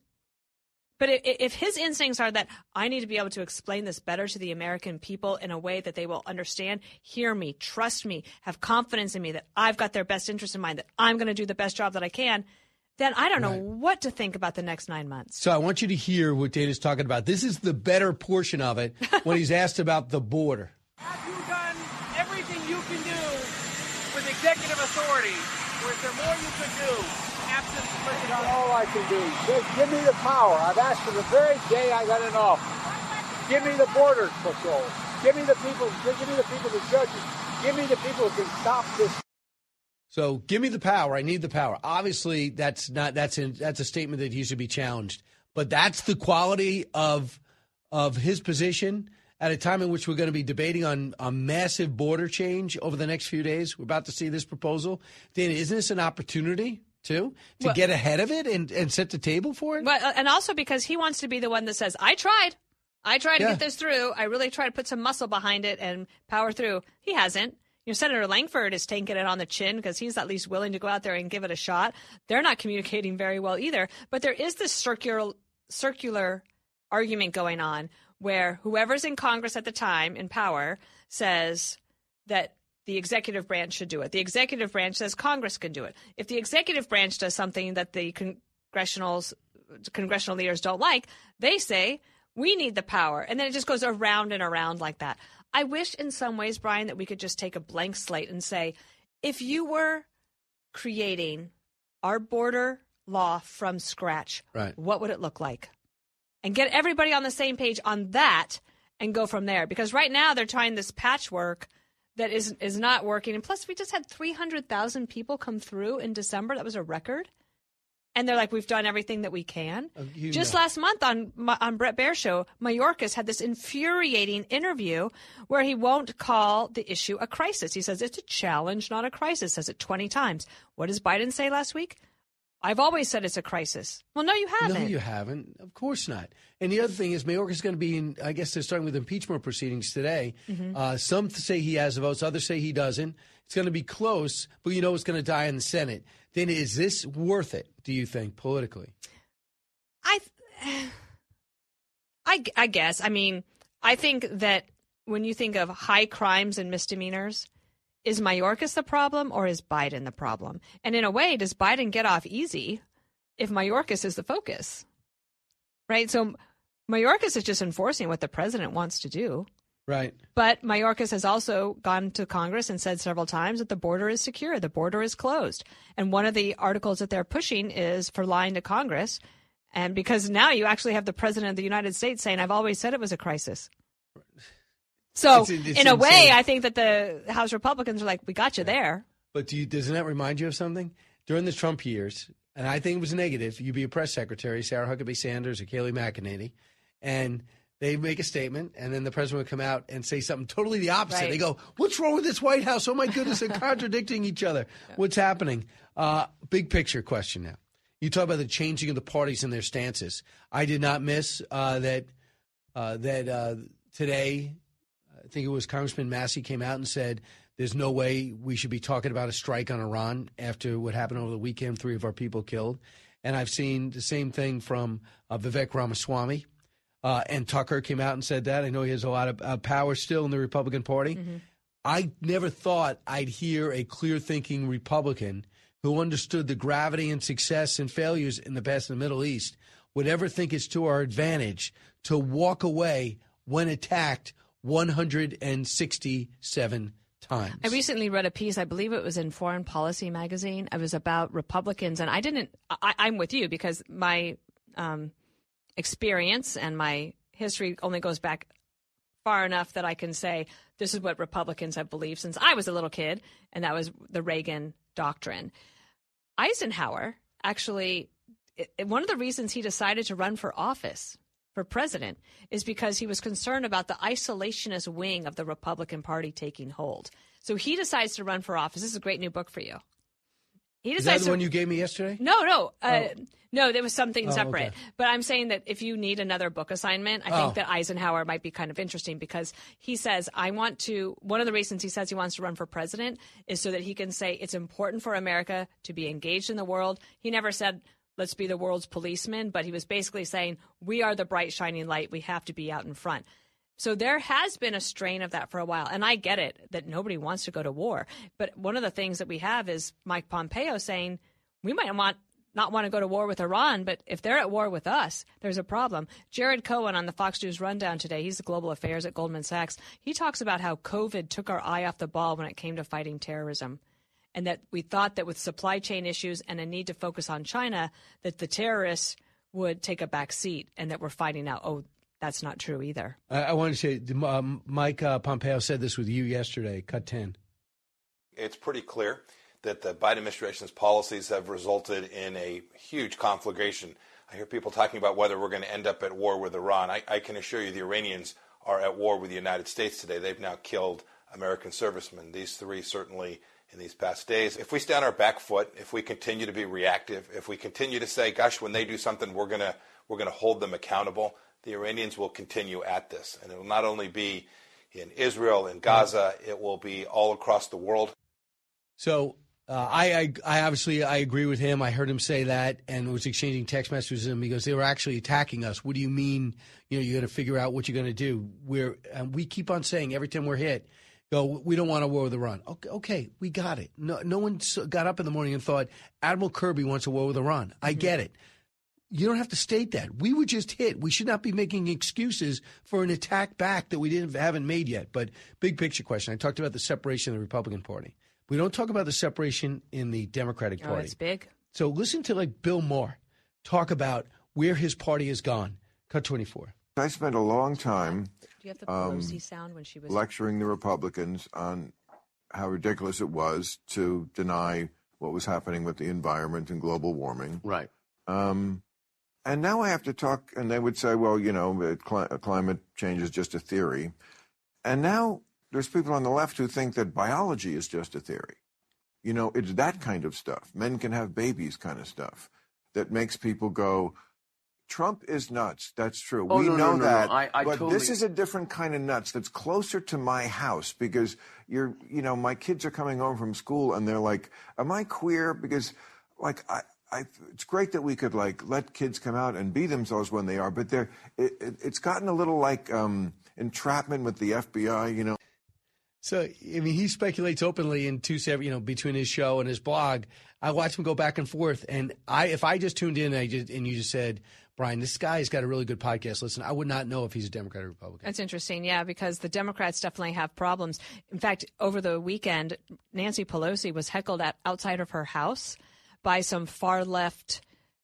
But if his instincts are that I need to be able to explain this better to the American people in a way that they will understand, hear me, trust me, have confidence in me, that I've got their best interest in mind, that I'm going to do the best job that I can, then I don't know what to think about the next nine months. So I want you to hear what Dana's talking about. This is the better portion of it when he's asked about the border. Have you done everything you can do with executive authority, or is there more you could do? That's not all I can do. Just give me the power. I've asked for the very day I got in office. Give me the border patrol. Give me the people. Give me the people, the judges. Give me the people who can stop this. So give me the power. I need the power. Obviously, that's not that's in, that's a statement that he should be challenged. But that's the quality of of his position at a time in which we're going to be debating on a massive border change over the next few days. We're about to see this proposal. Dana, isn't this an opportunity? Too, to well, get ahead of it and, and set the table for it? But, and also because he wants to be the one that says, I tried. I tried to yeah. get this through. I really tried to put some muscle behind it and power through. He hasn't. You know, Senator Langford is taking it on the chin because he's at least willing to go out there and give it a shot. They're not communicating very well either. But there is this circular, circular argument going on where whoever's in Congress at the time in power says that the executive branch should do it. The executive branch says Congress can do it. If the executive branch does something that the congressional congressional leaders don't like, they say, we need the power. And then it just goes around and around like that. I wish in some ways, Brian, that we could just take a blank slate and say, if you were creating our border law from scratch, right. what would it look like? And get everybody on the same page on that and go from there. Because right now they're trying this patchwork that is is not working. And plus, we just had three hundred thousand people come through in December. That was a record. And they're like, we've done everything that we can. Uh, you Just know. last month on on Brett Baer's show, Mayorkas had this infuriating interview where he won't call the issue a crisis. He says it's a challenge, not a crisis. Says it twenty times. What does Biden say last week? I've always said it's a crisis. Well, no, you haven't. No, you haven't. Of course not. And the other thing is Mayorkas is going to be in, I guess they're starting with impeachment proceedings today. Mhm. Uh, some say he has the votes, others say he doesn't. It's going to be close, but you know it's going to die in the Senate. Then is this worth it, do you think, politically? I, I, I guess. I mean, I think that when you think of high crimes and misdemeanors, is Mayorkas the problem or is Biden the problem? And in a way, does Biden get off easy if Mayorkas is the focus? Right? So Mayorkas is just enforcing what the president wants to do. Right. But Mayorkas has also gone to Congress and said several times that the border is secure, the border is closed. And one of the articles that they're pushing is for lying to Congress. And because now you actually have the president of the United States saying, I've always said it was a crisis. So It's- it's in a way, insane. I think that the House Republicans are like, we got you there. But do you, doesn't that remind you of something? During the Trump years, and I think it was negative, you'd be a press secretary, Sarah Huckabee Sanders or Kayleigh McEnany, and they make a statement, and then the president would come out and say something totally the opposite. Right. They go, what's wrong with this White House? Oh, my goodness, they're contradicting each other. What's happening? Uh, big picture question now. You talk about the changing of the parties and their stances. I did not miss uh, that uh, that uh, today, I think it was Congressman Massey came out and said there's no way we should be talking about a strike on Iran after what happened over the weekend, three of our people killed. And I've seen the same thing from uh, Vivek Ramaswamy. Uh, and Tucker came out and said that. I know he has a lot of uh, power still in the Republican Party. Mm-hmm. I never thought I'd hear a clear-thinking Republican who understood the gravity and success and failures in the past in the Middle East would ever think it's to our advantage to walk away when attacked one hundred sixty-seven times. I recently read a piece, I believe it was in Foreign Policy magazine. It was about Republicans, and I didn't, I, I'm with you because my um, experience and my history only goes back far enough that I can say this is what Republicans have believed since I was a little kid, and that was the Reagan doctrine. Eisenhower actually, it, one of the reasons he decided to run for office, for president, is because he was concerned about the isolationist wing of the Republican Party taking hold. So he decides to run for office. This is a great new book for you. He Is that decides the to, one you gave me yesterday? No, no. Uh, Oh. No, there was something Oh, separate. okay. But I'm saying that if you need another book assignment, I think Oh. that Eisenhower might be kind of interesting because he says, I want to, one of the reasons he says he wants to run for president is so that he can say it's important for America to be engaged in the world. He never said, let's be the world's policeman, but he was basically saying, we are the bright, shining light. We have to be out in front. So there has been a strain of that for a while. And I get it that nobody wants to go to war. But one of the things that we have is Mike Pompeo saying, we might want not want to go to war with Iran, but if they're at war with us, there's a problem. Jared Cohen on the Fox News Rundown today, he's the global affairs at Goldman Sachs. He talks about how COVID took our eye off the ball when it came to fighting terrorism, and that we thought that with supply chain issues and a need to focus on China, that the terrorists would take a back seat, and that we're finding out, oh, that's not true either. I, I want to say, um, Mike uh, Pompeo said this with you yesterday, cut ten. It's pretty clear that the Biden administration's policies have resulted in a huge conflagration. I hear people talking about whether we're going to end up at war with Iran. I, I can assure you the Iranians are at war with the United States today. They've now killed American servicemen, these three certainly in these past days. If we stay on our back foot, if we continue to be reactive, if we continue to say, gosh, when they do something, we're going to we're going to hold them accountable, the Iranians will continue at this. And it will not only be in Israel, in Gaza, it will be all across the world. So uh, I, I, I obviously I agree with him. I heard him say that and was exchanging text messages with him because they were actually attacking us. What do you mean? You know, you got to figure out what you're going to do. We're and we keep on saying every time we're hit, go, we don't want a war with Iran. Okay, okay, we got it. No, no one got up in the morning and thought Admiral Kirby wants a war with Iran. Mm-hmm. I get it. You don't have to state that. We were just hit. We should not be making excuses for an attack back that we didn't haven't made yet. But big picture question. I talked about the separation of the Republican Party. We don't talk about the separation in the Democratic Party. Oh, it's big. So listen to like Bill Maher talk about where his party has gone. Cut twenty-four. I spent a long time Do you have the Pelosi um, sound when she was lecturing the Republicans on how ridiculous it was to deny what was happening with the environment and global warming. Right. Um, and now I have to talk, and they would say, well, you know, cli- climate change is just a theory. And now there's people on the left who think that biology is just a theory. You know, it's that kind of stuff. Men can have babies kind of stuff that makes people go, Trump is nuts. That's true. Oh, we no, know no, no, that. no. I, I but totally... this is a different kind of nuts that's closer to my house because you're, you know, my kids are coming home from school and they're like, am I queer? Because, like, I, I, it's great that we could, like, let kids come out and be themselves when they are, but they're, it, it, it's gotten a little like um, entrapment with the F B I, you know. So, I mean, he speculates openly in two separate, you know, between his show and his blog. I watch him go back and forth. And I, if I just tuned in and, I just, and you just said, Brian, this guy's got a really good podcast. Listen, I would not know if he's a Democrat or Republican. That's interesting, yeah, because the Democrats definitely have problems. In fact, over the weekend, Nancy Pelosi was heckled at outside of her house by some far-left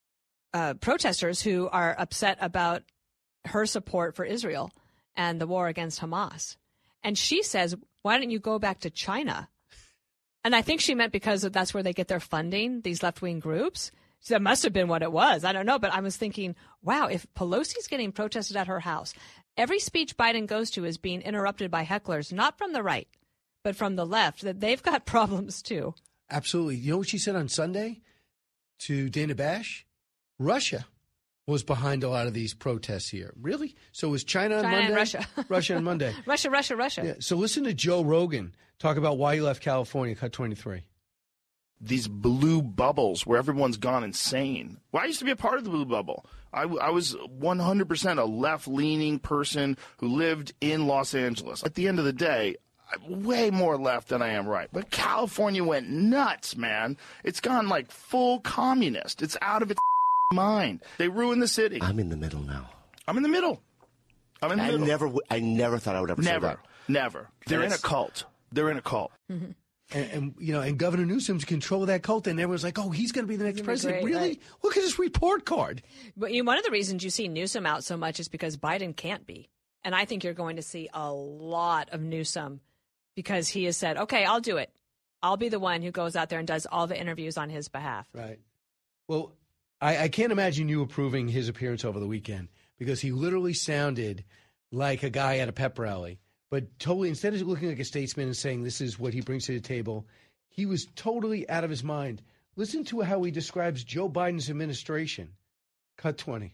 uh, protesters who are upset about her support for Israel and the war against Hamas. And she says, why don't you go back to China? And I think she meant because that's where they get their funding, these left-wing groups. So that must have been what it was. I don't know. But I was thinking, wow, if Pelosi's getting protested at her house, every speech Biden goes to is being interrupted by hecklers, not from the right, but from the left, that they've got problems too. Absolutely. You know what she said on Sunday to Dana Bash? Russia was behind a lot of these protests here. Really? So it was China on China Monday? and Russia. Russia on Monday. Russia, Russia, Russia. Yeah. So listen to Joe Rogan talk about why he left California, cut twenty-three. These blue bubbles where everyone's gone insane. Well, I used to be a part of the blue bubble. I, I was one hundred percent a left-leaning person who lived in Los Angeles. At the end of the day, I'm way more left than I am right. But California went nuts, man. It's gone like full communist. It's out of its mind. They ruined the city. I'm in the middle now. I'm in the middle. I'm in the I middle. never, w- I never thought I would ever never, say that. Never. They're in a cult. They're in a cult. Mm-hmm. And, and, you know, and Governor Newsom's control that cult, and everyone's like, oh, he's going to be the next president. Great, really? right. Look at his report card. But you know, one of the reasons you see Newsom out so much is because Biden can't be. And I think you're going to see a lot of Newsom because he has said, okay, I'll do it. I'll be the one who goes out there and does all the interviews on his behalf. Right. Well, I, I can't imagine you approving his appearance over the weekend because he literally sounded like a guy at a pep rally. But totally, instead of looking like a statesman and saying this is what he brings to the table, he was totally out of his mind. Listen to how he describes Joe Biden's administration. Cut twenty.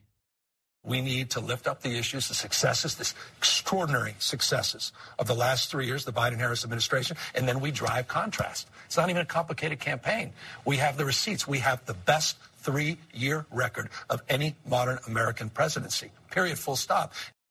We need to lift up the issues, the successes, the extraordinary successes of the last three years, the Biden-Harris administration, and then we drive contrast. It's not even a complicated campaign. We have the receipts. We have the best three-year record of any modern American presidency, period, full stop.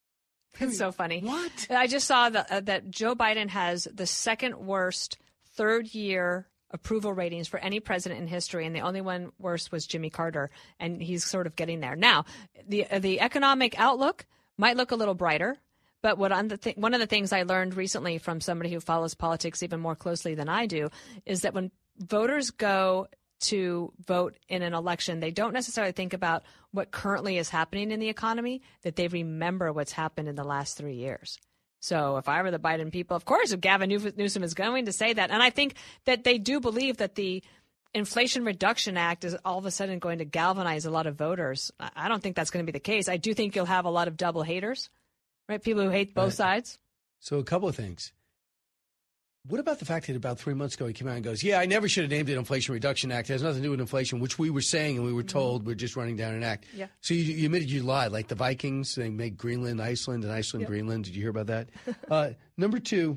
It's so funny. What? I just saw that, uh, that Joe Biden has the second worst third-year approval ratings for any president in history, and the only one worse was Jimmy Carter, and he's sort of getting there. Now, the uh, the economic outlook might look a little brighter, but what on the th- one of the things I learned recently from somebody who follows politics even more closely than I do is that when voters go to vote in an election, they don't necessarily think about what currently is happening in the economy, that they remember what's happened in the last three years. So if I were the Biden people, of course, if Gavin Newsom is going to say that. And I think that they do believe that the Inflation Reduction Act is all of a sudden going to galvanize a lot of voters. I don't think that's going to be the case. I do think you'll have a lot of double haters, right? People who hate both right. sides. So a couple of things. What about the fact that about three months ago he came out and goes, yeah, I never should have named it Inflation Reduction Act. It has nothing to do with inflation, which we were saying and we were told mm-hmm. we're just running down an act. Yeah. So you, you admitted you lied. Like the Vikings, they made Greenland, Iceland, and Iceland, yep. Greenland. Did you hear about that? uh, number two,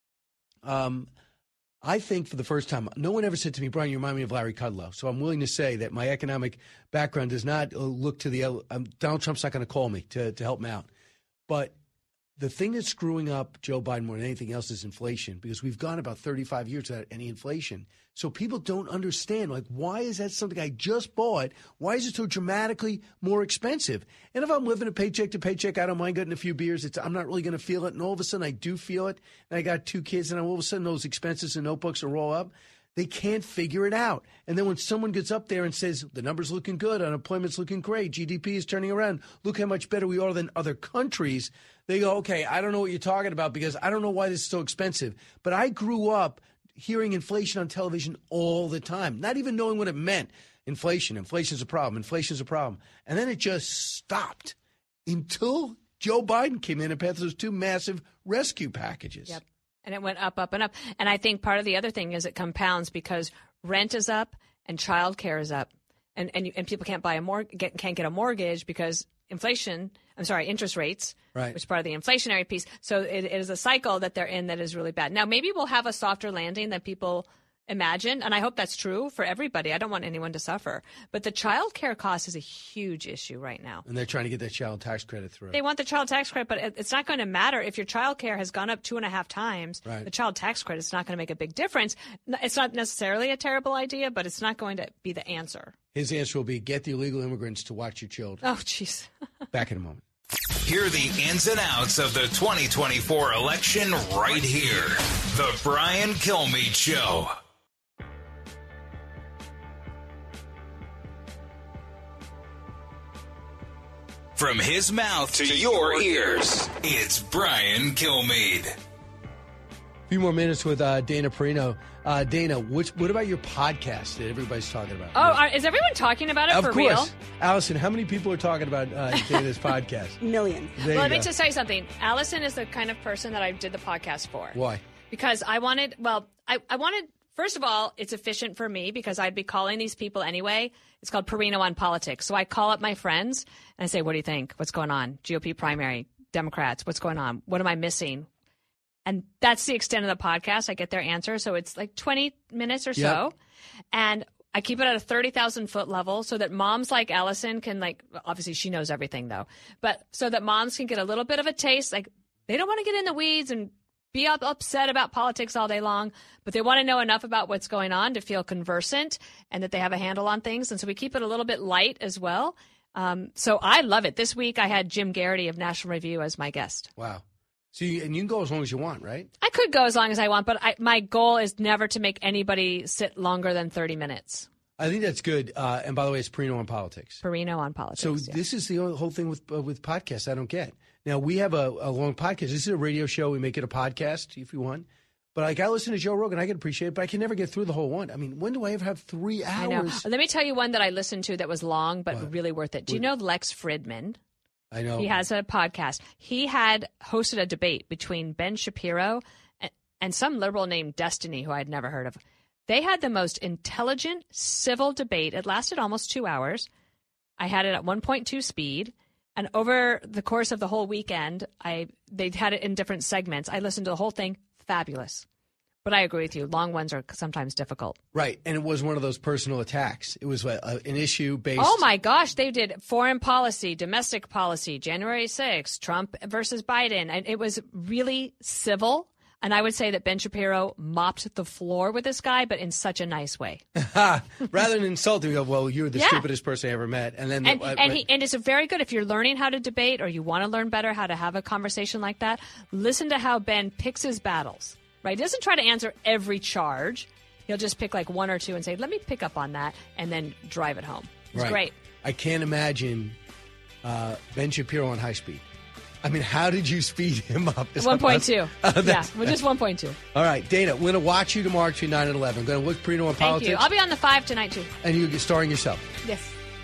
um, I think for the first time, no one ever said to me, Brian, you remind me of Larry Kudlow. So I'm willing to say that my economic background does not look to the um, – Donald Trump's not going to call me to, to help him out. But – the thing that's screwing up Joe Biden more than anything else is inflation, because we've gone about thirty-five years without any inflation. So people don't understand, like, why is that something I just bought? Why is it so dramatically more expensive? And if I'm living a paycheck to paycheck, I don't mind getting a few beers. It's, I'm not really going to feel it. And all of a sudden I do feel it. And I got two kids, and all of a sudden those expenses and notebooks will roll up. They can't figure it out. And then when someone gets up there and says, the number's looking good, unemployment's looking great, G D P is turning around, look how much better we are than other countries, they go, okay, I don't know what you're talking about because I don't know why this is so expensive. But I grew up hearing inflation on television all the time, not even knowing what it meant. Inflation, inflation's a problem, inflation's a problem. And then it just stopped until Joe Biden came in and passed those two massive rescue packages. Yep. And it went up, up, and up. And I think part of the other thing is it compounds because rent is up and child care is up. And and, you, and people can't buy a mor- get, can't get a mortgage because inflation, I'm sorry, interest rates, right. which is part of the inflationary piece. So it, it is a cycle that they're in that is really bad. Now, maybe we'll have a softer landing than people imagine, and I hope that's true for everybody. I don't want anyone to suffer. But the child care cost is a huge issue right now. And they're trying to get that child tax credit through. They want the child tax credit, but it, it's not going to matter. If your child care has gone up two and a half times, right. the child tax credit is not going to make a big difference. It's not necessarily a terrible idea, but it's not going to be the answer. His answer will be get the illegal immigrants to watch your children. Oh, jeez. Back in a moment. Hear the ins and outs of the twenty twenty-four election right here. The Brian Kilmeade Show. From his mouth to your ears, it's Brian Kilmeade. A few more minutes with uh, Dana Perino. Uh, Dana, which, what about your podcast that everybody's talking about? Oh, are, is everyone talking about it of for course. real? Allison, how many people are talking about uh, Dana's podcast? Millions. There Well, let you me go. just tell you something. Allison is the kind of person that I did the podcast for. Why? Because I wanted, well, I, I wanted, first of all, it's efficient for me because I'd be calling these people anyway. It's called Perino on Politics. So I call up my friends and I say, what do you think? What's going on? G O P primary, Democrats, what's going on? What am I missing? And that's the extent of the podcast. I get their answer. So it's like twenty minutes or so. Yep. And I keep it at a thirty thousand foot level so that moms like Allison can, like, obviously she knows everything though, but so that moms can get a little bit of a taste. Like, they don't want to get in the weeds and be up, upset about politics all day long, but they want to know enough about what's going on to feel conversant and that they have a handle on things. And so we keep it a little bit light as well. Um, so I love it. This week I had Jim Garrity of National Review as my guest. Wow. So you, and you can go as long as you want, right? I could go as long as I want, but I, my goal is never to make anybody sit longer than thirty minutes. I think that's good. Uh, and by the way, it's Perino on Politics. Perino on Politics. So yeah. this is the whole thing with uh, with podcasts I don't get. Now, we have a, a long podcast. This is a radio show. We make it a podcast if you want. But like I listen to Joe Rogan, I can appreciate it, but I can never get through the whole one. I mean, when do I ever have three hours? I know. Let me tell you one that I listened to that was long, but What? really worth it. Do you know Lex Fridman? I know. He has a podcast. He had hosted a debate between Ben Shapiro and, and some liberal named Destiny, who I'd never heard of. They had the most intelligent, civil debate. It lasted almost two hours. I had it at one point two speed. And over the course of the whole weekend, I they had it in different segments. I listened to the whole thing. Fabulous. But I agree with you. Long ones are sometimes difficult. Right. And it was one of those personal attacks. It was uh, an issue based. Oh, my gosh. They did foreign policy, domestic policy, January sixth, Trump versus Biden. And it was really civil. And I would say that Ben Shapiro mopped the floor with this guy, but in such a nice way. Rather than insulting you, well, you're the Yeah. stupidest person I ever met. And then And, uh, and, he, and it's very good if you're learning how to debate or you want to learn better how to have a conversation like that. Listen to how Ben picks his battles, right? He doesn't try to answer every charge. He'll just pick like one or two and say, let me pick up on that, and then drive it home. It's right. great. I can't imagine uh, Ben Shapiro on high speed. I mean, how did you speed him up? Is one point that two. possible? Uh, Yeah, that's- well, just one point two. All right, Dana, we're going to watch you tomorrow between nine and eleven. I'm going to look Perino on Thank Politics. you. I'll be on the five tonight, too. And you'll get starring yourself. Yes.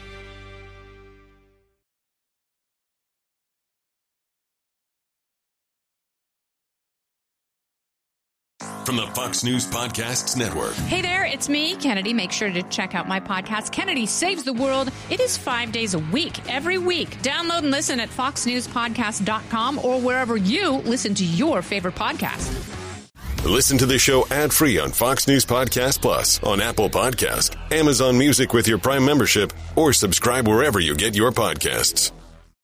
From the Fox News Podcasts Network. Hey there, it's me, Kennedy. Make sure to check out my podcast, Kennedy Saves the World. It is five days a week, every week. Download and listen at fox news podcast dot com or wherever you listen to your favorite podcast. Listen to the show ad-free on Fox News Podcast Plus, on Apple Podcast, Amazon Music with your Prime membership, or subscribe wherever you get your podcasts.